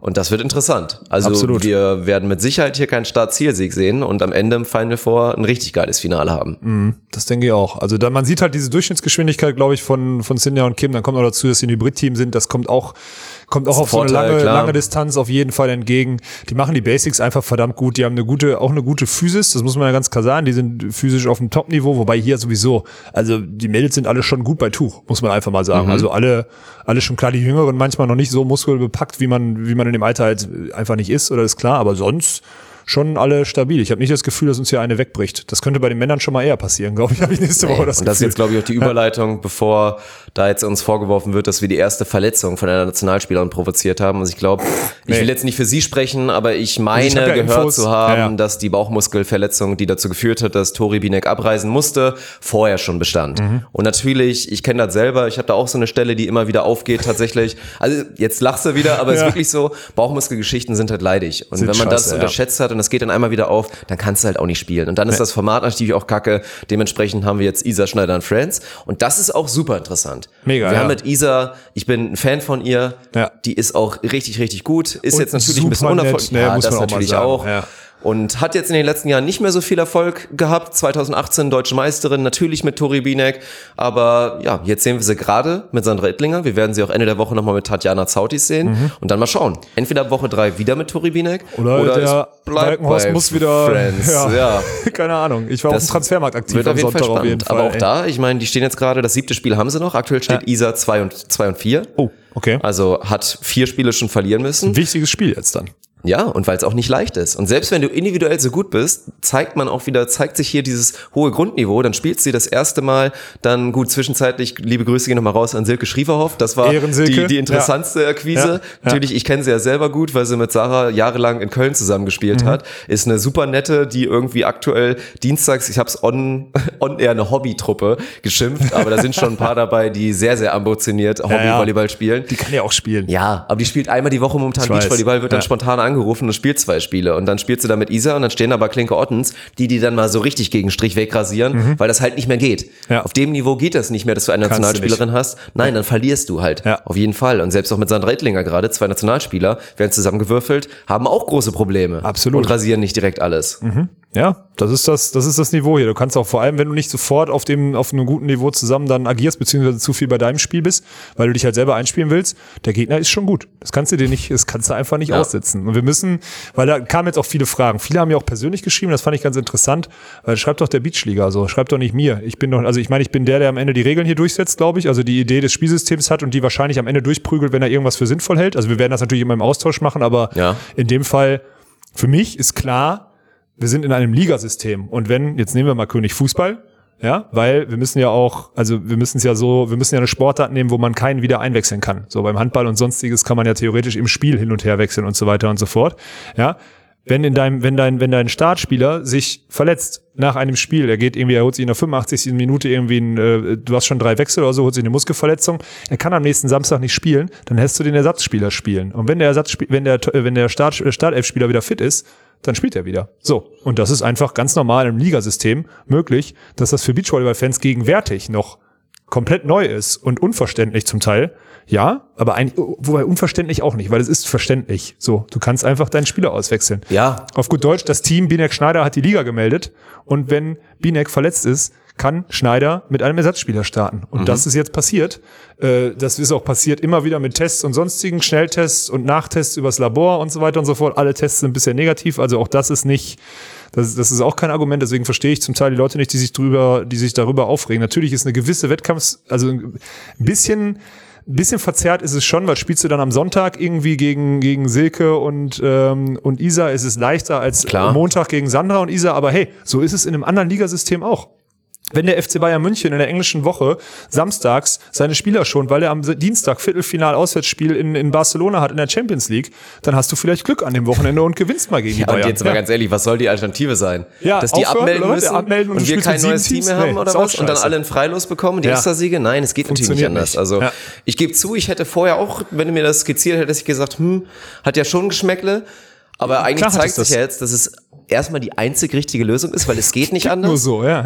Und das wird interessant. Also Absolut. Wir werden mit Sicherheit hier keinen Start-Ziel-Sieg sehen und am Ende im Final Four ein richtig geiles Finale haben. Mhm, das denke ich auch. Also da, man sieht halt diese Durchschnittsgeschwindigkeit, glaube ich, von von Sinja und Kim. Dann kommt noch dazu, dass sie ein Hybrid-Team sind. Das kommt auch kommt auch auf Vorteil, so eine lange, klar. lange Distanz auf jeden Fall entgegen. Die machen die Basics einfach verdammt gut. Die haben eine gute, auch eine gute Physis. Das muss man ja ganz klar sagen. Die sind physisch auf dem Top-Niveau, wobei hier sowieso, also die Mädels sind alle schon gut bei Tuch, muss man einfach mal sagen. Mhm. Also alle, alle schon klar, die Jüngeren manchmal noch nicht so muskelbepackt, wie man, wie man in dem Alter halt einfach nicht ist, oder ist klar, aber sonst schon alle stabil. Ich habe nicht das Gefühl, dass uns hier eine wegbricht. Das könnte bei den Männern schon mal eher passieren, glaube ich, habe ich nächste Woche das Und das ist Gefühl. jetzt, glaube ich, auch die Überleitung, bevor da jetzt uns vorgeworfen wird, dass wir die erste Verletzung von einer Nationalspielerin provoziert haben. Also ich glaube, ich Nee. will jetzt nicht für sie sprechen, aber ich meine ich hab ja gehört Infos. zu haben, Ja, ja. dass die Bauchmuskelverletzung, die dazu geführt hat, dass Tori Binek abreisen musste, vorher schon bestand. Mhm. Und natürlich, ich kenne das selber, ich habe da auch so eine Stelle, die immer wieder aufgeht tatsächlich. Also jetzt lachst du wieder, aber es Ja. ist wirklich so, Bauchmuskelgeschichten sind halt leidig. Und Sind wenn man das scheiße, ja. unterschätzt hat und das geht dann einmal wieder auf, dann kannst du halt auch nicht spielen. Und dann ist das Format natürlich auch kacke. Dementsprechend haben wir jetzt Isa Schneider und Friends. Und das ist auch super interessant. Mega, Wir ja. haben mit Isa, ich bin ein Fan von ihr. Ja. Die ist auch richtig, richtig gut. Ist Und jetzt natürlich ein bisschen super nett, unerfolgreich. ne, Ja, muss das man auch mal natürlich sagen. auch. Ja. Und hat jetzt in den letzten Jahren nicht mehr so viel Erfolg gehabt. zwanzig achtzehn Deutsche Meisterin, natürlich mit Tori Binek. Aber ja, jetzt sehen wir sie gerade mit Sandra Ittlinger. Wir werden sie auch Ende der Woche nochmal mit Tatjana Zautis sehen. Mhm. Und dann mal schauen. Entweder Woche drei wieder mit Tori Binek. Oder, oder der es bleibt Walkenhorst bei muss wieder, Friends. ja, Ja. keine Ahnung. Ich war auf Das dem Transfermarkt aktiv Wird am auf jeden Fall Sonntag spannend. auf jeden Fall. Aber auch ey. da, ich meine, die stehen jetzt gerade, das siebte Spiel haben sie noch. Aktuell steht Ja. Isa zwei und, zwei und vier. Oh, okay. Also hat vier Spiele schon verlieren müssen. Ein wichtiges Spiel jetzt dann. Ja, und weil es auch nicht leicht ist. Und selbst wenn du individuell so gut bist, zeigt man auch wieder, zeigt sich hier dieses hohe Grundniveau. Dann spielt sie das erste Mal, dann gut, zwischenzeitlich, liebe Grüße gehen nochmal raus an Silke Schrieverhoff. Das war Ehrensilke. die, die interessantste Akquise. Ja, ja. Natürlich, ich kenne sie ja selber gut, weil sie mit Sarah jahrelang in Köln zusammengespielt Mhm. hat. Ist eine super nette, die irgendwie aktuell dienstags, ich hab's on, on eher eine Hobbytruppe geschimpft, aber da sind schon ein paar dabei, die sehr, sehr ambitioniert Hobbyvolleyball spielen. Die kann ja auch spielen. Ja, aber die spielt einmal die Woche momentan Ich weiß. Beachvolleyball, wird dann Ja. spontan angerufen und spielt zwei Spiele. Und dann spielt sie da mit Isa und dann stehen aber Klinke Ottens, die die dann mal so richtig gegen Strich wegrasieren, weil das halt nicht mehr geht. Ja. Auf dem Niveau geht das nicht mehr, dass du eine Kannst du Nationalspielerin hast. Nein, dann verlierst du halt. Ja. Auf jeden Fall. Und selbst auch mit Sandra Ittlinger gerade, zwei Nationalspieler, werden zusammengewürfelt, haben auch große Probleme. Absolut. Und rasieren nicht direkt alles. Ja, das ist das, das ist das Niveau hier. Du kannst auch vor allem, wenn du nicht sofort auf dem, auf einem guten Niveau zusammen dann agierst, beziehungsweise zu viel bei deinem Spiel bist, weil du dich halt selber einspielen willst, der Gegner ist schon gut. Das kannst du dir nicht, das kannst du einfach nicht Ja. aussitzen. Und wir müssen, weil da kamen jetzt auch viele Fragen. Viele haben ja auch persönlich geschrieben, das fand ich ganz interessant, weil schreibt doch der Beachliga so, schreibt doch nicht mir. Ich bin doch, also ich meine, ich bin der, der am Ende die Regeln hier durchsetzt, glaube ich, also die Idee des Spielsystems hat und die wahrscheinlich am Ende durchprügelt, wenn er irgendwas für sinnvoll hält. Also wir werden das natürlich immer im Austausch machen, aber Ja. in dem Fall, für mich ist klar, wir sind in einem Ligasystem und wenn, jetzt nehmen wir mal König Fußball, ja, weil wir müssen ja auch, also wir müssen es ja so, wir müssen ja eine Sportart nehmen, wo man keinen wieder einwechseln kann. So beim Handball und sonstiges kann man ja theoretisch im Spiel hin und her wechseln und so weiter und so fort. Ja, wenn in deinem, wenn dein, wenn dein Startspieler sich verletzt nach einem Spiel, er geht irgendwie, er holt sich in der fünfundachtzigsten Minute irgendwie ein, äh, du hast schon drei Wechsel oder so, holt sich eine Muskelverletzung, er kann am nächsten Samstag nicht spielen, dann lässt du den Ersatzspieler spielen. Und wenn der Ersatzspieler, wenn der, wenn der Start, Startelfspieler wieder fit ist, dann spielt er wieder. So. Und das ist einfach ganz normal im Ligasystem möglich, dass das für Beachvolleyball-Fans gegenwärtig noch komplett neu ist und unverständlich zum Teil. Ja, aber ein, wobei unverständlich auch nicht, weil es ist verständlich. So, du kannst einfach deinen Spieler auswechseln. Ja. Auf gut Deutsch, das Team Binek Schneider hat die Liga gemeldet und wenn Binek verletzt ist, kann Schneider mit einem Ersatzspieler starten. Und mhm. das ist jetzt passiert. Äh, das ist auch passiert immer wieder mit Tests und sonstigen Schnelltests und Nachtests übers Labor und so weiter und so fort. Alle Tests sind bisher negativ, also auch das ist nicht, das, das ist auch kein Argument. Deswegen verstehe ich zum Teil die Leute nicht, die sich drüber, die sich darüber aufregen. Natürlich ist eine gewisse Wettkampfs, also ein bisschen, ein bisschen verzerrt ist es schon, weil spielst du dann am Sonntag irgendwie gegen, gegen Silke und, ähm, und Isa, ist es leichter als Klar. Montag gegen Sandra und Isa, aber hey, so ist es in einem anderen Ligasystem auch. Wenn der F C Bayern München in der englischen Woche samstags seine Spieler schon, weil er am Dienstag Viertelfinal-Auswärtsspiel in, in Barcelona hat in der Champions League, dann hast du vielleicht Glück an dem Wochenende und gewinnst mal gegen die Ja, Bayern. und jetzt mal ganz ehrlich, was soll die Alternative sein? Ja, Dass die aufhören, abmelden oder was? müssen Abmelden und und, du wir spielst kein mit neues sieben Team mehr Teams? haben Nee, oder ist auch was? Und dann scheiße. alle einen Freilos bekommen, die Ja. Extrasiege? Nein, es geht natürlich nicht Funktioniert anders. nicht. Also Ja. ich gebe zu, ich hätte vorher auch, wenn du mir das skizziert hättest, ich gesagt, hm, hat ja schon Geschmäckle. Aber eigentlich Klar hat zeigt es das. sich ja jetzt, dass es erstmal die einzig richtige Lösung ist, weil es geht nicht anders. Nur so, ja. ja.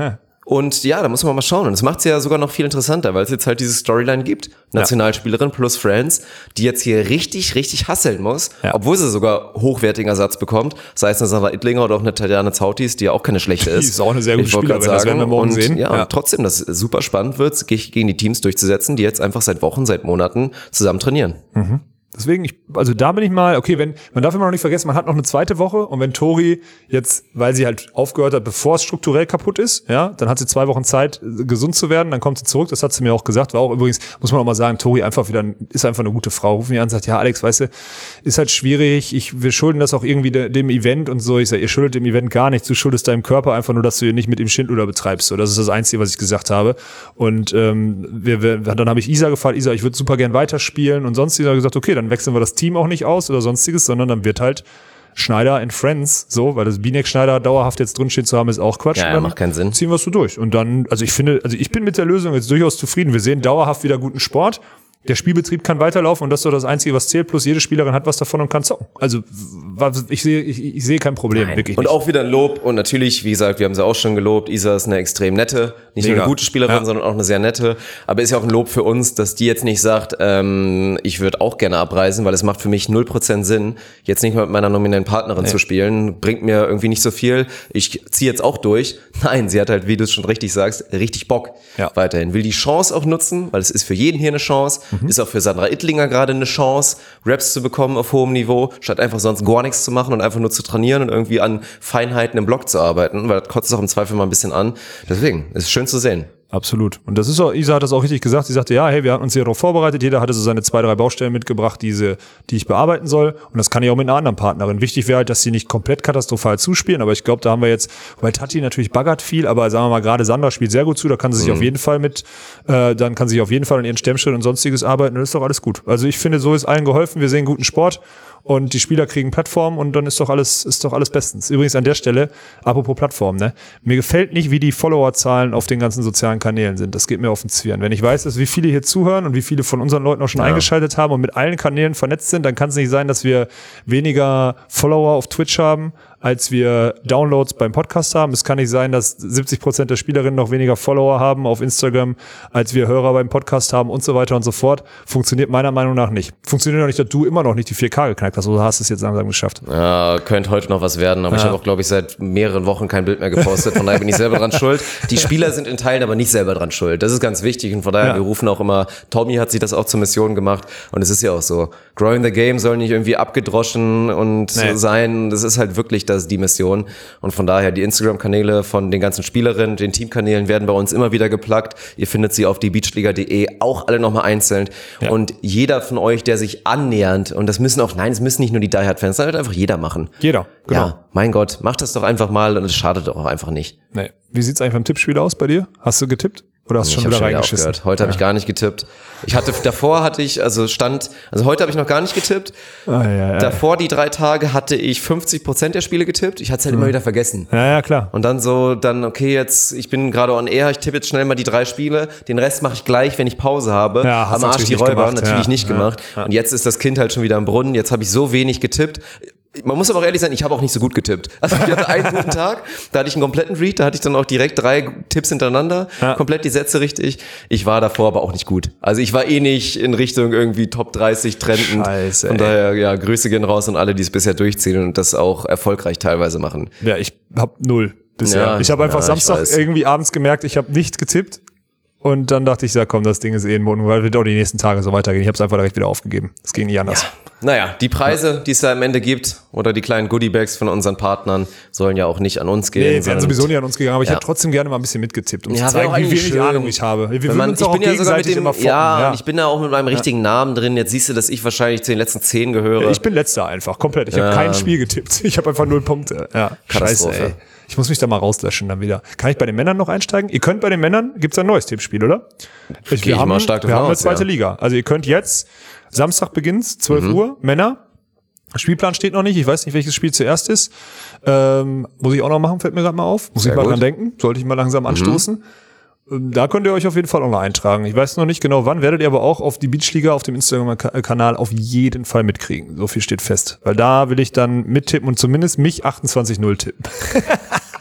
Und ja, da muss man mal schauen. Und das macht es ja sogar noch viel interessanter, weil es jetzt halt diese Storyline gibt. Nationalspielerin plus Friends, die jetzt hier richtig, richtig hasseln muss, ja. obwohl sie sogar hochwertigen Ersatz bekommt. Sei es eine Sarah Ittlinger oder auch eine Tatjana Zautis, die ja auch keine schlechte ist. Die ist auch eine sehr gute Spielerin, das werden wir morgen und, sehen. Ja, ja. Und trotzdem, dass es super spannend wird, gegen die Teams durchzusetzen, die jetzt einfach seit Wochen, seit Monaten zusammen trainieren. Mhm. Deswegen, ich, also da bin ich mal, okay, wenn, man darf immer noch nicht vergessen, man hat noch eine zweite Woche und wenn Tori jetzt, weil sie halt aufgehört hat, bevor es strukturell kaputt ist, ja, dann hat sie zwei Wochen Zeit, gesund zu werden, dann kommt sie zurück, das hat sie mir auch gesagt, war auch übrigens, muss man auch mal sagen, Tori einfach wieder, ist einfach eine gute Frau, ruft mich an und sagt, ja, Alex, weißt du, ist halt schwierig, ich, wir schulden das auch irgendwie de, dem Event und so, ich sage, ihr schuldet dem Event gar nichts, du schuldest deinem Körper einfach nur, dass du hier nicht mit ihm Schindluder betreibst, so, das ist das Einzige, was ich gesagt habe und, ähm, wir, wir, dann habe ich Isa gefragt, Isa, ich würde super gern weiterspielen und sonst, Isa hat gesagt, okay, dann wechseln wir das Team auch nicht aus oder sonstiges, sondern dann wird halt Schneider and Friends, so, weil das Binek-Schneider dauerhaft jetzt drinstehen zu haben, ist auch Quatsch. Ja, ja, macht keinen Sinn. Ziehen wir es so durch. Und dann, also ich finde, also ich bin mit der Lösung jetzt durchaus zufrieden. Wir sehen dauerhaft wieder guten Sport. Der Spielbetrieb kann weiterlaufen und das ist so das Einzige, was zählt. Plus jede Spielerin hat was davon und kann zocken. Also ich sehe ich, ich sehe kein Problem, Nein. wirklich Und nicht. auch wieder ein Lob. Und natürlich, wie gesagt, wir haben sie auch schon gelobt. Isa ist eine extrem nette, nicht Mega. nur eine gute Spielerin, Ja. sondern auch eine sehr nette. Aber ist ja auch ein Lob für uns, dass die jetzt nicht sagt, ähm, ich würde auch gerne abreisen, weil es macht für mich null Prozent Sinn, jetzt nicht mal mit meiner nominellen Partnerin Nee. zu spielen. Bringt mir irgendwie nicht so viel. Ich ziehe jetzt auch durch. Nein, sie hat halt, wie du es schon richtig sagst, richtig Bock Ja. weiterhin. Will die Chance auch nutzen, weil es ist für jeden hier eine Chance. Mhm. Ist auch für Sandra Ittlinger gerade eine Chance, Raps zu bekommen auf hohem Niveau, statt einfach sonst gar nichts zu machen und einfach nur zu trainieren und irgendwie an Feinheiten im Block zu arbeiten, weil das kotzt auch im Zweifel mal ein bisschen an. Deswegen, ist schön zu sehen. Absolut. Und das ist auch, Isa hat das auch richtig gesagt. Sie sagte, ja, hey, wir hatten uns hier darauf vorbereitet. Jeder hatte so seine zwei, drei Baustellen mitgebracht, diese, die ich bearbeiten soll. Und das kann ich auch mit einer anderen Partnerin. Wichtig wäre halt, dass sie nicht komplett katastrophal zuspielen. Aber ich glaube, da haben wir jetzt, weil Tati natürlich baggert viel, aber sagen wir mal, gerade Sandra spielt sehr gut zu. Da kann sie sich Mhm. auf jeden Fall mit, äh, dann kann sie sich auf jeden Fall an ihren Stemmschritt und sonstiges arbeiten. Und das ist doch alles gut. Also ich finde, so ist allen geholfen. Wir sehen guten Sport. Und die Spieler kriegen Plattformen und dann ist doch alles, ist doch alles bestens. Übrigens an der Stelle, apropos Plattform, ne? Mir gefällt nicht, wie die Followerzahlen auf den ganzen sozialen Kanälen sind. Das geht mir auf den Zwirn. Wenn ich weiß, dass wie viele hier zuhören und wie viele von unseren Leuten auch schon Ja. eingeschaltet haben und mit allen Kanälen vernetzt sind, dann kann es nicht sein, dass wir weniger Follower auf Twitch haben, als wir Downloads beim Podcast haben. Es kann nicht sein, dass siebzig Prozent der Spielerinnen noch weniger Follower haben auf Instagram, als wir Hörer beim Podcast haben und so weiter und so fort. Funktioniert meiner Meinung nach nicht. Funktioniert auch nicht, dass du immer noch nicht die vier K geknackt hast. Oder hast du es jetzt langsam geschafft? Ja, könnte heute noch was werden, aber Ja. ich habe auch, glaube ich, seit mehreren Wochen kein Bild mehr gepostet. Von daher bin ich selber dran schuld. Die Spieler sind in Teilen aber nicht selber dran schuld. Das ist ganz wichtig und von daher, Ja. wir rufen auch immer, Tommy hat sich das auch zur Mission gemacht und es ist ja auch so. Growing the Game soll nicht irgendwie abgedroschen und Nee. sein. Das ist halt wirklich das die Mission. Und von daher, die Instagram-Kanäle von den ganzen Spielerinnen, den Teamkanälen werden bei uns immer wieder gepluggt. Ihr findet sie auf die beachliga punkt de, auch alle nochmal einzeln. Ja. Und jeder von euch, der sich annähernd, und das müssen auch, nein, es müssen nicht nur die Die Hard-Fans, das wird einfach jeder machen. Jeder, genau. Ja, mein Gott, macht das doch einfach mal und es schadet doch auch einfach nicht. Nee. Wie sieht's eigentlich beim Tippspiel aus bei dir? Hast du getippt? Oder hast du Ich schon hab wieder schon reingeschissen? aufgehört. Heute habe ich gar nicht getippt. Ich hatte, davor hatte ich, also stand, also heute habe ich noch gar nicht getippt. Ah, ja, ja. Davor die drei Tage hatte ich fünfzig Prozent der Spiele getippt. Ich hatte es halt immer wieder vergessen. Ja, ja, klar. Und dann so, dann, okay, jetzt, ich bin gerade on air, ich tippe jetzt schnell mal die drei Spiele. Den Rest mache ich gleich, wenn ich Pause habe. Ja, hast Am du Arsch natürlich die nicht Räuber, gemacht. natürlich Ja, nicht ja, gemacht. ja. Und jetzt ist das Kind halt schon wieder im Brunnen. Jetzt habe ich so wenig getippt. Man muss aber auch ehrlich sein, ich habe auch nicht so gut getippt. Also ich hatte einen guten Tag, da hatte ich einen kompletten Read, da hatte ich dann auch direkt drei Tipps hintereinander, Ja. komplett die Sätze richtig. Ich war davor aber auch nicht gut. Also ich war eh nicht in Richtung irgendwie Top dreißig trendend. Scheiße, Von ey. daher, ja, Grüße gehen raus an alle, die es bisher durchziehen und das auch erfolgreich teilweise machen. Ja, ich hab null bisher. Ja, ich habe einfach ja, ich Samstag weiß. irgendwie abends gemerkt, ich habe nicht getippt. Und dann dachte ich, ja komm, das Ding ist eh in Mund, weil wird auch die nächsten Tage so weitergehen. Ich habe es einfach direkt wieder aufgegeben. Es ging nicht anders. Naja, die Preise, die es da am Ende gibt, oder die kleinen Goodiebags von unseren Partnern, sollen ja auch nicht an uns gehen. Nee, wären sondern- sowieso nicht an uns gegangen, aber ich Ja. hätte trotzdem gerne mal ein bisschen mitgetippt, um Ja, zu wäre zeigen, auch wie eigentlich wenig schön. Ahnung ich habe. Wir Wenn würden man, uns ich auch bin ja sogar mit gegenseitig dem, immer foppen. ja, ja. und ich bin da auch mit meinem richtigen Namen drin. Jetzt siehst du, dass ich wahrscheinlich zu den letzten zehn gehöre. Ich bin letzter einfach, komplett. Ich habe Ja. kein Spiel getippt. Ich habe einfach null Punkte. Ja, scheiße, Katastrophe. ey. Ich muss mich da mal rauslöschen dann wieder. Kann ich bei den Männern noch einsteigen? Ihr könnt bei den Männern, gibt's ein neues Tippspiel, oder? Ich, Gehe ich mal stark wir davon haben eine aus, zweite ja. Liga. Also ihr könnt jetzt, Samstag beginnt's, zwölf Mhm. Uhr, Männer. Spielplan steht noch nicht. Ich weiß nicht, welches Spiel zuerst ist. Ähm, muss ich auch noch machen, fällt mir gerade mal auf. Muss Sehr ich mal gut. dran denken. Sollte ich mal langsam anstoßen. Ähm, Da könnt ihr euch auf jeden Fall auch noch eintragen. Ich weiß noch nicht genau wann, werdet ihr aber auch auf die Beachliga auf dem Instagram-Kanal auf jeden Fall mitkriegen. So viel steht fest. Weil da will ich dann mittippen und zumindest mich achtundzwanzig null tippen.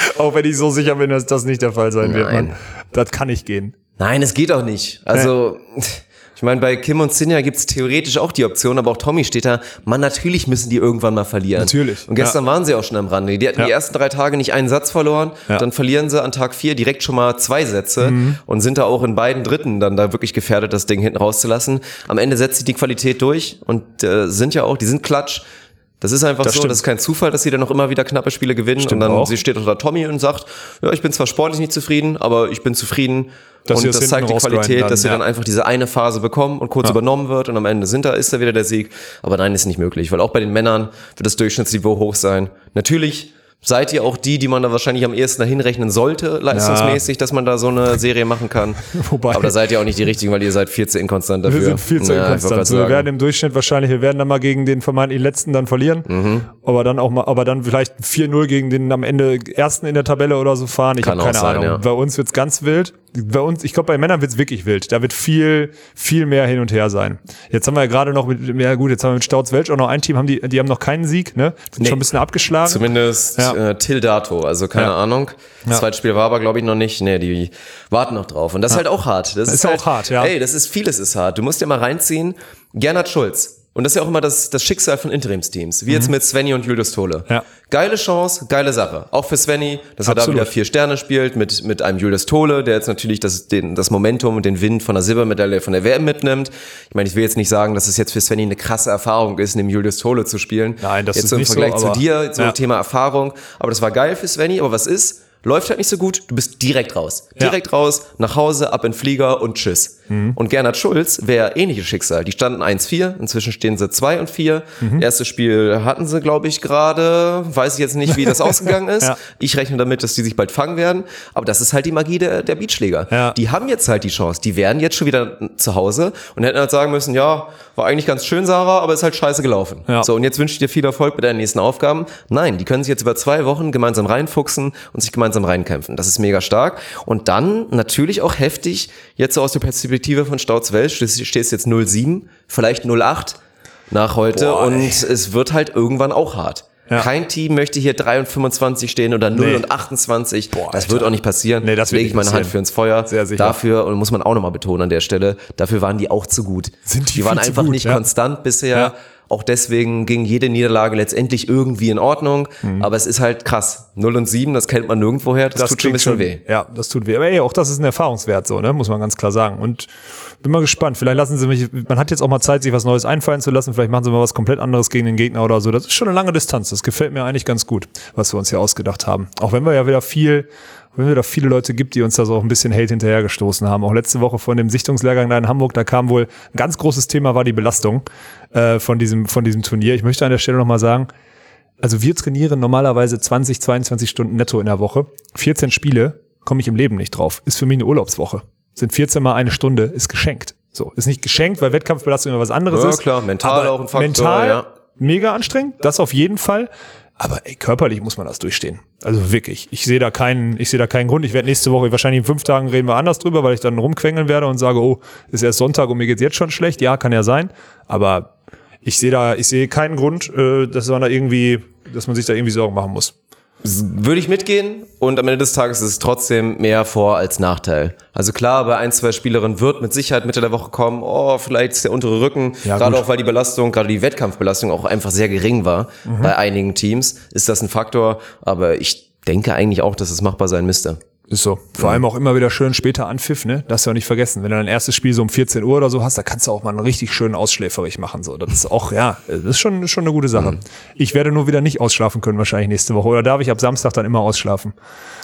Auch wenn ich so sicher bin, dass das nicht der Fall sein wird. Nein. Man. Das kann nicht gehen. Nein, es geht auch nicht. Also, ich meine, bei Kim und Sinja gibt's theoretisch auch die Option, aber auch Tommy steht da, man, natürlich müssen die irgendwann mal verlieren. Natürlich. Und gestern ja. waren sie auch schon am Rande. Die hatten ja. die ersten drei Tage nicht einen Satz verloren, ja. dann verlieren sie an Tag vier direkt schon mal zwei Sätze mhm. und sind da auch in beiden Dritten dann da wirklich gefährdet, das Ding hinten rauszulassen. Am Ende setzt sie die Qualität durch und äh, sind ja auch, die sind klatsch. Das ist einfach das so, stimmt. Das ist kein Zufall, dass sie dann noch immer wieder knappe Spiele gewinnen. Stimmt und dann auch. Sie steht unter Tommy und sagt, ja, ich bin zwar sportlich nicht zufrieden, aber ich bin zufrieden. Dass und das zeigt die Qualität, dann, dass sie ja. dann einfach diese eine Phase bekommen und kurz ja. übernommen wird und am Ende sind da, ist da wieder der Sieg. Aber nein, ist nicht möglich, weil auch bei den Männern wird das Durchschnittsniveau hoch sein. Natürlich seid ihr auch die, die man da wahrscheinlich am ehesten dahin rechnen sollte, leistungsmäßig, ja. dass man da so eine Serie machen kann. Wobei, aber da seid ihr auch nicht die Richtigen, weil ihr seid viel zu inkonstant dafür. Wir sind viel zu ja, inkonstant. Wir werden im Durchschnitt wahrscheinlich, wir werden dann mal gegen den vermeintlich Letzten dann verlieren, mhm. aber dann auch mal, aber dann vielleicht vier null gegen den am Ende Ersten in der Tabelle oder so fahren. Ich habe keine sein, Ahnung. Ja. Bei uns wird's ganz wild. Bei uns, ich glaube, bei Männern wird's wirklich wild. Da wird viel, viel mehr hin und her sein. Jetzt haben wir ja gerade noch mit, ja gut, jetzt haben wir mit Stauds Welsch auch noch ein Team, haben die, die haben noch keinen Sieg, ne? Sind nee. schon ein bisschen abgeschlagen. Zumindest ja. äh, till dato, also keine ja. Ahnung. Das ja. zweite Spiel war aber, glaube ich, noch nicht. Nee, die warten noch drauf. Und das ja. ist halt auch hart. Das ist, ist halt, auch hart, ja. Ey, das ist, vieles ist hart. Du musst dir mal reinziehen. Gernot Schulz. Und das ist ja auch immer das, das Schicksal von Interimsteams. Wie mhm. jetzt mit Svenny und Julius Tole. Ja. Geile Chance, geile Sache. Auch für Svenny, dass Absolut. er da wieder vier Sterne spielt mit, mit einem Julius Tole, der jetzt natürlich das, den, das Momentum und den Wind von der Silbermedaille von der W M mitnimmt. Ich meine, ich will jetzt nicht sagen, dass es jetzt für Svenny eine krasse Erfahrung ist, neben Julius Tole zu spielen. Nein, das jetzt ist so im Vergleich so, zu dir, so ja. Thema Erfahrung. Aber das war geil für Svenny. Aber was ist? Läuft halt nicht so gut, du bist direkt raus. Direkt ja. raus, nach Hause, ab in den Flieger und tschüss. Mhm. Und Gernot Schulz wäre ähnliches Schicksal. Die standen eins vier, inzwischen stehen sie zwei und vier. Mhm. Erstes Spiel hatten sie, glaube ich, gerade. Weiß ich jetzt nicht, wie das ausgegangen ist. Ja. Ich rechne damit, dass die sich bald fangen werden. Aber das ist halt die Magie der, der Beachschläger. Ja. Die haben jetzt halt die Chance. Die wären jetzt schon wieder zu Hause und hätten halt sagen müssen, ja, war eigentlich ganz schön, Sarah, aber ist halt scheiße gelaufen. Ja. So, und jetzt wünsche ich dir viel Erfolg mit deinen nächsten Aufgaben. Nein, die können sich jetzt über zwei Wochen gemeinsam reinfuchsen und sich gemeinsam reinkämpfen. Das ist mega stark. Und dann natürlich auch heftig, jetzt so aus der Perspektive von Stauds Welsch, du stehst jetzt null sieben, vielleicht null acht nach heute. Boah, und es wird halt irgendwann auch hart. Ja. Kein Team möchte hier drei und fünfundzwanzig stehen oder null nee. und achtundzwanzig. Boah, das wird auch nicht passieren. Nee, das lege ich meine passieren. Hand für ins Feuer. Sehr sicher. Dafür, und muss man auch nochmal betonen an der Stelle, dafür waren die auch zu gut. Sind die die waren einfach gut, nicht ja. konstant bisher. Ja. Auch deswegen ging jede Niederlage letztendlich irgendwie in Ordnung. Mhm. Aber es ist halt krass. null und sieben, das kennt man nirgendwoher. Das, das tut schon ein bisschen schon, weh. Ja, das tut weh. Aber ey, auch das ist ein Erfahrungswert so, ne? Muss man ganz klar sagen. Und bin mal gespannt. Vielleicht lassen sie mich, man hat jetzt auch mal Zeit, sich was Neues einfallen zu lassen. Vielleicht machen sie mal was komplett anderes gegen den Gegner oder so. Das ist schon eine lange Distanz. Das gefällt mir eigentlich ganz gut, was wir uns hier ausgedacht haben. Auch wenn wir ja wieder viel, wenn wir da viele Leute gibt, die uns da so auch ein bisschen Hate hinterhergestoßen haben. Auch letzte Woche von dem Sichtungslehrgang da in Hamburg, da kam wohl ein ganz großes Thema, war die Belastung äh, von diesem von diesem Turnier. Ich möchte an der Stelle nochmal sagen, also wir trainieren normalerweise zwanzig, zweiundzwanzig Stunden netto in der Woche. vierzehn Spiele, komme ich im Leben nicht drauf. Ist für mich eine Urlaubswoche. Sind vierzehn mal eine Stunde, ist geschenkt. So, ist nicht geschenkt, weil Wettkampfbelastung immer was anderes ja, ist. Ja klar, mental auch ein Faktor. Mental ja. mega anstrengend, das auf jeden Fall. Aber ey, körperlich muss man das durchstehen. Also wirklich. Ich sehe da keinen, ich sehe da keinen Grund. Ich werde nächste Woche, wahrscheinlich in fünf Tagen reden wir anders drüber, weil ich dann rumquengeln werde und sage, oh, ist erst Sonntag und mir geht's jetzt schon schlecht. Ja, kann ja sein. Aber ich sehe da, ich sehe keinen Grund, äh, dass man da irgendwie, dass man sich da irgendwie Sorgen machen muss. Würde ich mitgehen und am Ende des Tages ist es trotzdem mehr Vor- als Nachteil. Also klar, bei ein, zwei Spielerinnen wird mit Sicherheit Mitte der Woche kommen, oh, vielleicht ist der untere Rücken, ja, gerade gut. auch weil die Belastung, gerade die Wettkampfbelastung auch einfach sehr gering war mhm. bei einigen Teams, ist das ein Faktor, aber ich denke eigentlich auch, dass es machbar sein müsste. Ist so. Vor allem auch immer wieder schön später Anpfiff, ne? Das ist ja nicht vergessen. Wenn du dein erstes Spiel so um vierzehn Uhr oder so hast, da kannst du auch mal einen richtig schönen ausschläferig machen, so. Das ist auch, ja, das ist schon, schon eine gute Sache. Mhm. Ich werde nur wieder nicht ausschlafen können wahrscheinlich nächste Woche. Oder darf ich ab Samstag dann immer ausschlafen?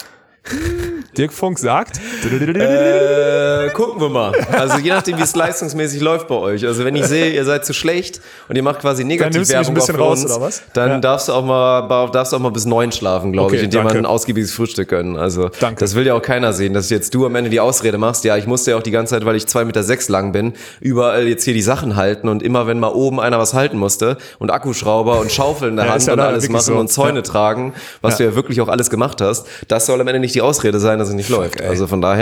Dirk Funk sagt. Äh, gucken wir mal. Also je nachdem, wie es leistungsmäßig läuft bei euch. Also wenn ich sehe, ihr seid zu schlecht und ihr macht quasi Negativwerbung auf raus, uns, oder was? dann ja. darfst du auch mal, darfst du auch mal bis neun schlafen, glaube okay, ich, indem man ein ausgiebiges Frühstück gönnen. Also danke. Das will ja auch keiner sehen, dass jetzt du am Ende die Ausrede machst. Ja, ich musste ja auch die ganze Zeit, weil ich zwei Meter sechs lang bin, überall jetzt hier die Sachen halten und immer wenn mal oben einer was halten musste und Akkuschrauber und Schaufel in der ja, Hand ja und alles machen so. und Zäune ja. tragen, was ja. du ja wirklich auch alles gemacht hast, das soll am Ende nicht die Ausrede sein, dass es nicht läuft. Okay. Also von daher.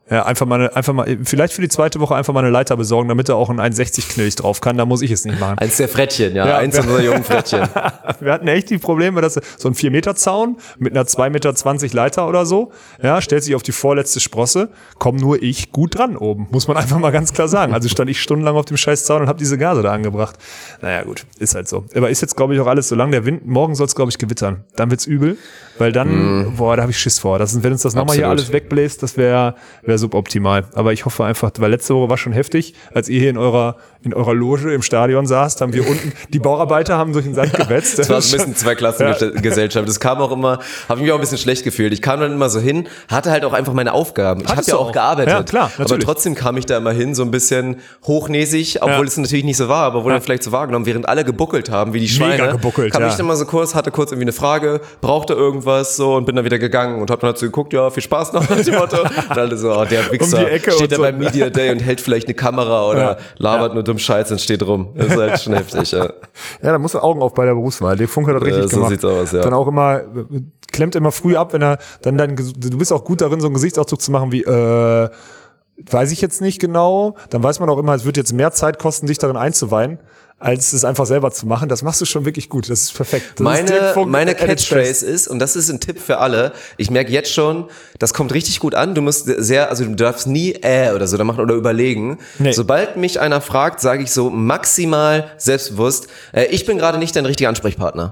Ja, einfach mal, eine, einfach mal, vielleicht für die zweite Woche einfach mal eine Leiter besorgen, damit er auch ein eins sechzig Knilch drauf kann. Da muss ich es nicht machen. Eins der Frettchen, ja, ja eins unserer jungen Frettchen. Wir hatten echt die Probleme, dass so ein vier Meter Zaun mit einer zwei Meter zwanzig Leiter oder so, ja, stellt sich auf die vorletzte Sprosse, komm nur ich gut dran oben. Muss man einfach mal ganz klar sagen. Also stand ich stundenlang auf dem scheiß Zaun und habe diese Gase da angebracht. Naja, gut, ist halt so. Aber ist jetzt, glaube ich, auch alles so lang. Der Wind, morgen soll es, glaube ich, gewittern. Dann wird's übel, weil dann, mm. boah, da habe ich Schiss vor. Das, wenn uns das nochmal hier alles wegbläst, das wäre wär suboptimal. Aber ich hoffe einfach, weil letzte Woche war schon heftig, als ihr hier in eurer in eurer Loge im Stadion saßt, haben wir unten, die Bauarbeiter haben durch den Sand gewetzt. Das war so ein bisschen Zweiklassengesellschaft. Das kam auch immer, habe ich mich auch ein bisschen schlecht gefühlt. Ich kam dann immer so hin, hatte halt auch einfach meine Aufgaben. Ich habe ja auch gearbeitet. Ja, klar, natürlich. Aber trotzdem kam ich da immer hin, so ein bisschen hochnäsig, obwohl ja. es natürlich nicht so war, aber wurde ja. dann vielleicht so wahrgenommen, während alle gebuckelt haben, wie die Schweine. Mega gebuckelt, kam ja. ich dann mal so kurz, hatte kurz irgendwie eine Frage, brauchte irgendwas so und bin dann wieder gegangen und hab dann halt so geguckt, ja, viel Spaß noch nach dem Motto. Und alle so, oh, der Wichser um die Ecke steht da so. beim Media Day und hält vielleicht eine Kamera oder ja. labert ja. nur dumm Scheiß und steht rum. Das ist halt schon heftig, ja. Ja, da musst du Augen auf bei der Berufswahl. Der Funke hat das richtig äh, so gemacht. Sieht's aus, ja. Dann auch immer, klemmt immer früh ab, wenn er dann dein, du bist auch gut darin, so einen Gesichtsausdruck zu machen wie, äh, weiß ich jetzt nicht genau. Dann weiß man auch immer, es wird jetzt mehr Zeit kosten, dich darin einzuweihen, als es einfach selber zu machen. Das machst du schon wirklich gut. Das ist perfekt. Das meine ist meine Catchphrase ist, und das ist ein Tipp für alle, ich merke jetzt schon, das kommt richtig gut an. Du musst sehr, also du darfst nie äh oder so da machen oder überlegen. Nee. Sobald mich einer fragt, sage ich so maximal selbstbewusst, äh, ich bin gerade nicht dein richtiger Ansprechpartner.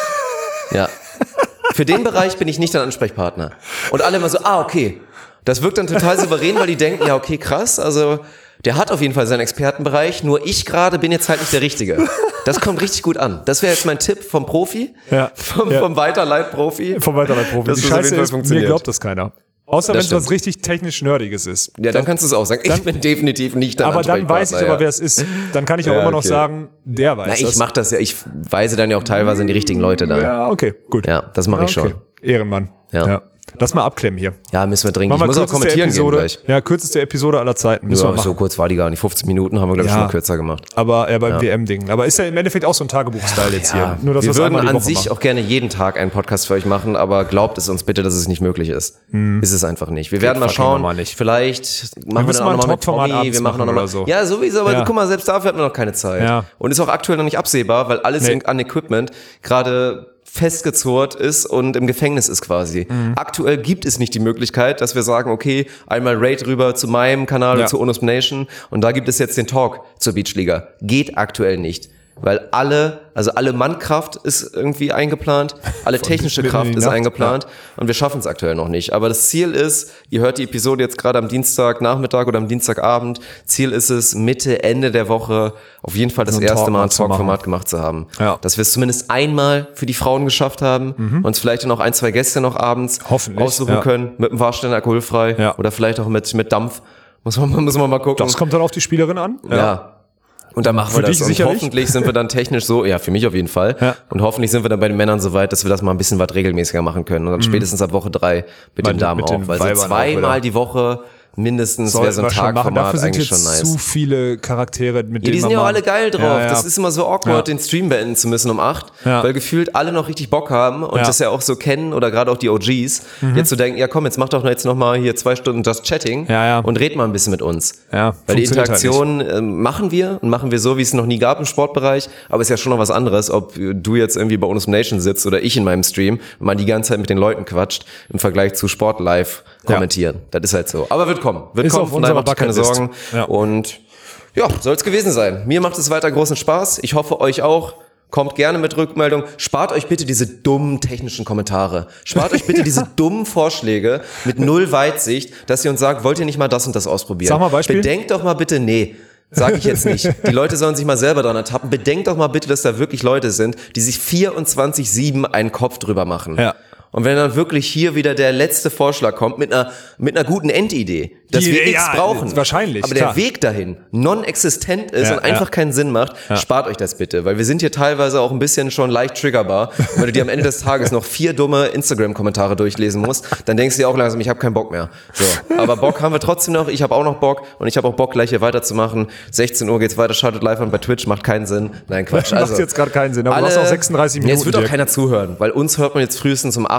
Ja. Für den Bereich bin ich nicht dein Ansprechpartner. Und alle immer so, ah, okay. Das wirkt dann total souverän, weil die denken, ja, okay, krass, also der hat auf jeden Fall seinen Expertenbereich, nur ich gerade bin jetzt halt nicht der Richtige. Das kommt richtig gut an. Das wäre jetzt mein Tipp vom Profi, ja. vom, ja. vom Weiterleitprofi. Vom Weiterleitprofi. Das Die Scheiße ist, mir glaubt das keiner. Außer wenn es was richtig technisch Nerdiges ist. Ja, dann kannst du es auch sagen. Ich dann, bin definitiv nicht dein Aber dann weiß ich ja. aber, wer es ist. Dann kann ich auch ja, immer noch okay. sagen, der weiß Na, ich mach das ja, ich weise dann ja auch teilweise in die richtigen Leute da. Ja, okay, gut. Ja, das mache ich okay. schon. Ehrenmann. Ja. ja. Lass mal abklemmen hier. Ja, müssen wir dringend. Ich muss auch kommentieren Episode, gehen gleich. Ja, kürzeste Episode aller Zeiten. Müssen ja, wir so kurz war die gar nicht. fünfzehn Minuten haben wir, glaube ich, ja. schon mal kürzer gemacht. Aber ja, beim ja. W M-Ding. Aber ist ja im Endeffekt auch so ein Tagebuch-Style jetzt ja. hier. Nur, dass wir würden an sich machen. auch gerne jeden Tag einen Podcast für euch machen, aber glaubt es uns bitte, dass es nicht möglich ist. Hm. Ist es einfach nicht. Wir Geht werden mal schauen. Mal nicht. Vielleicht machen wir, wir dann auch nochmal mit Tommy. Wir machen noch mal so. Ja, sowieso. Aber ja. guck mal, selbst dafür hat man noch keine Zeit. Ja. Und ist auch aktuell noch nicht absehbar, weil alles nee. an Equipment gerade festgezurrt ist und im Gefängnis ist quasi. Mhm. Aktuell gibt es nicht die Möglichkeit, dass wir sagen, okay, einmal Raid rüber zu meinem Kanal ja. oder zu Onus Nation und da gibt es jetzt den Talk zur Beachliga. Geht aktuell nicht. Weil alle, also alle Mannkraft ist irgendwie eingeplant, alle technische Kraft ist eingeplant und wir schaffen es aktuell noch nicht. Aber das Ziel ist, ihr hört die Episode jetzt gerade am Dienstagnachmittag oder am Dienstagabend, Ziel ist es, Mitte, Ende der Woche auf jeden Fall das so erste Mal ein Talk-Format gemacht zu haben. Ja. Dass wir es zumindest einmal für die Frauen geschafft haben, mhm. uns vielleicht noch ein, zwei Gäste noch abends aussuchen ja. können, mit einem Warstein alkoholfrei ja. oder vielleicht auch mit, mit Dampf. Muss man, muss man mal gucken. Das kommt dann auf die Spielerin an. Ja. ja. Und dann machen wir das. Und hoffentlich sind wir dann technisch so, ja, für mich auf jeden Fall. Ja. Und hoffentlich sind wir dann bei den Männern so weit, dass wir das mal ein bisschen was regelmäßiger machen können. Und dann mhm. spätestens ab Woche drei mit den Damen auch. Weil so zweimal die Woche mindestens wäre so ein Tagformat eigentlich schon nice. Zu viele Charaktere, mit ja, denen die sind ja auch alle geil drauf. Ja, ja. Das ist immer so awkward, ja. den Stream beenden zu müssen um acht, ja. weil gefühlt alle noch richtig Bock haben und ja. das ja auch so kennen oder gerade auch die O Gs. Mhm. Jetzt zu denken, ja komm, jetzt mach doch jetzt noch mal hier zwei Stunden Just Chatting ja, ja. und red mal ein bisschen mit uns. Ja, weil die Interaktion halt machen wir und machen wir so, wie es noch nie gab im Sportbereich, aber ist ja schon noch was anderes, ob du jetzt irgendwie bei Onus Nation sitzt oder ich in meinem Stream und man die ganze Zeit mit den Leuten quatscht im Vergleich zu Sport live kommentieren. Ja. Das ist halt so. Aber wird kommen. Wird ist kommen. Nein, macht keine Sorgen. Ja. Und ja, soll es gewesen sein. Mir macht es weiter großen Spaß. Ich hoffe, euch auch. Kommt gerne mit Rückmeldung. Spart euch bitte diese dummen technischen Kommentare. Spart euch bitte diese dummen Vorschläge mit null Weitsicht, dass ihr uns sagt, wollt ihr nicht mal das und das ausprobieren? Sag mal Beispiel. Bedenkt doch mal bitte, nee. Sag ich jetzt nicht. Die Leute sollen sich mal selber dran ertappen. Bedenkt doch mal bitte, dass da wirklich Leute sind, die sich vierundzwanzig sieben einen Kopf drüber machen. Ja. Und wenn dann wirklich hier wieder der letzte Vorschlag kommt mit einer mit einer guten Endidee, dass die, wir X ja, brauchen, wahrscheinlich, aber klar. der Weg dahin non-existent ist ja, und einfach ja. keinen Sinn macht, ja. spart euch das bitte, weil wir sind hier teilweise auch ein bisschen schon leicht triggerbar. Und wenn du dir am Ende des Tages noch vier dumme Instagram-Kommentare durchlesen musst, dann denkst du dir auch langsam, ich habe keinen Bock mehr. So, aber Bock haben wir trotzdem noch, ich habe auch noch Bock und ich habe auch Bock, gleich hier weiterzumachen. sechzehn Uhr geht's weiter, schaltet live an bei Twitch, macht keinen Sinn. Nein, Quatsch. Also, macht jetzt gerade keinen Sinn, aber alle, du hast auch sechsunddreißig Minuten. Nee, es wird auch keiner zuhören, weil uns hört man jetzt frühestens um acht.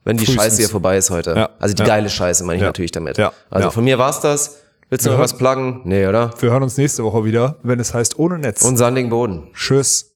wenn die Frühestens. Scheiße hier vorbei ist heute. Ja. Also die Ja. geile Scheiße meine ich Ja. natürlich damit. Ja. Also Ja. von mir war's das. Willst du Wir noch hören- was pluggen? Nee, oder? Wir hören uns nächste Woche wieder, wenn es heißt ohne Netz. Und sandigen Boden. Tschüss.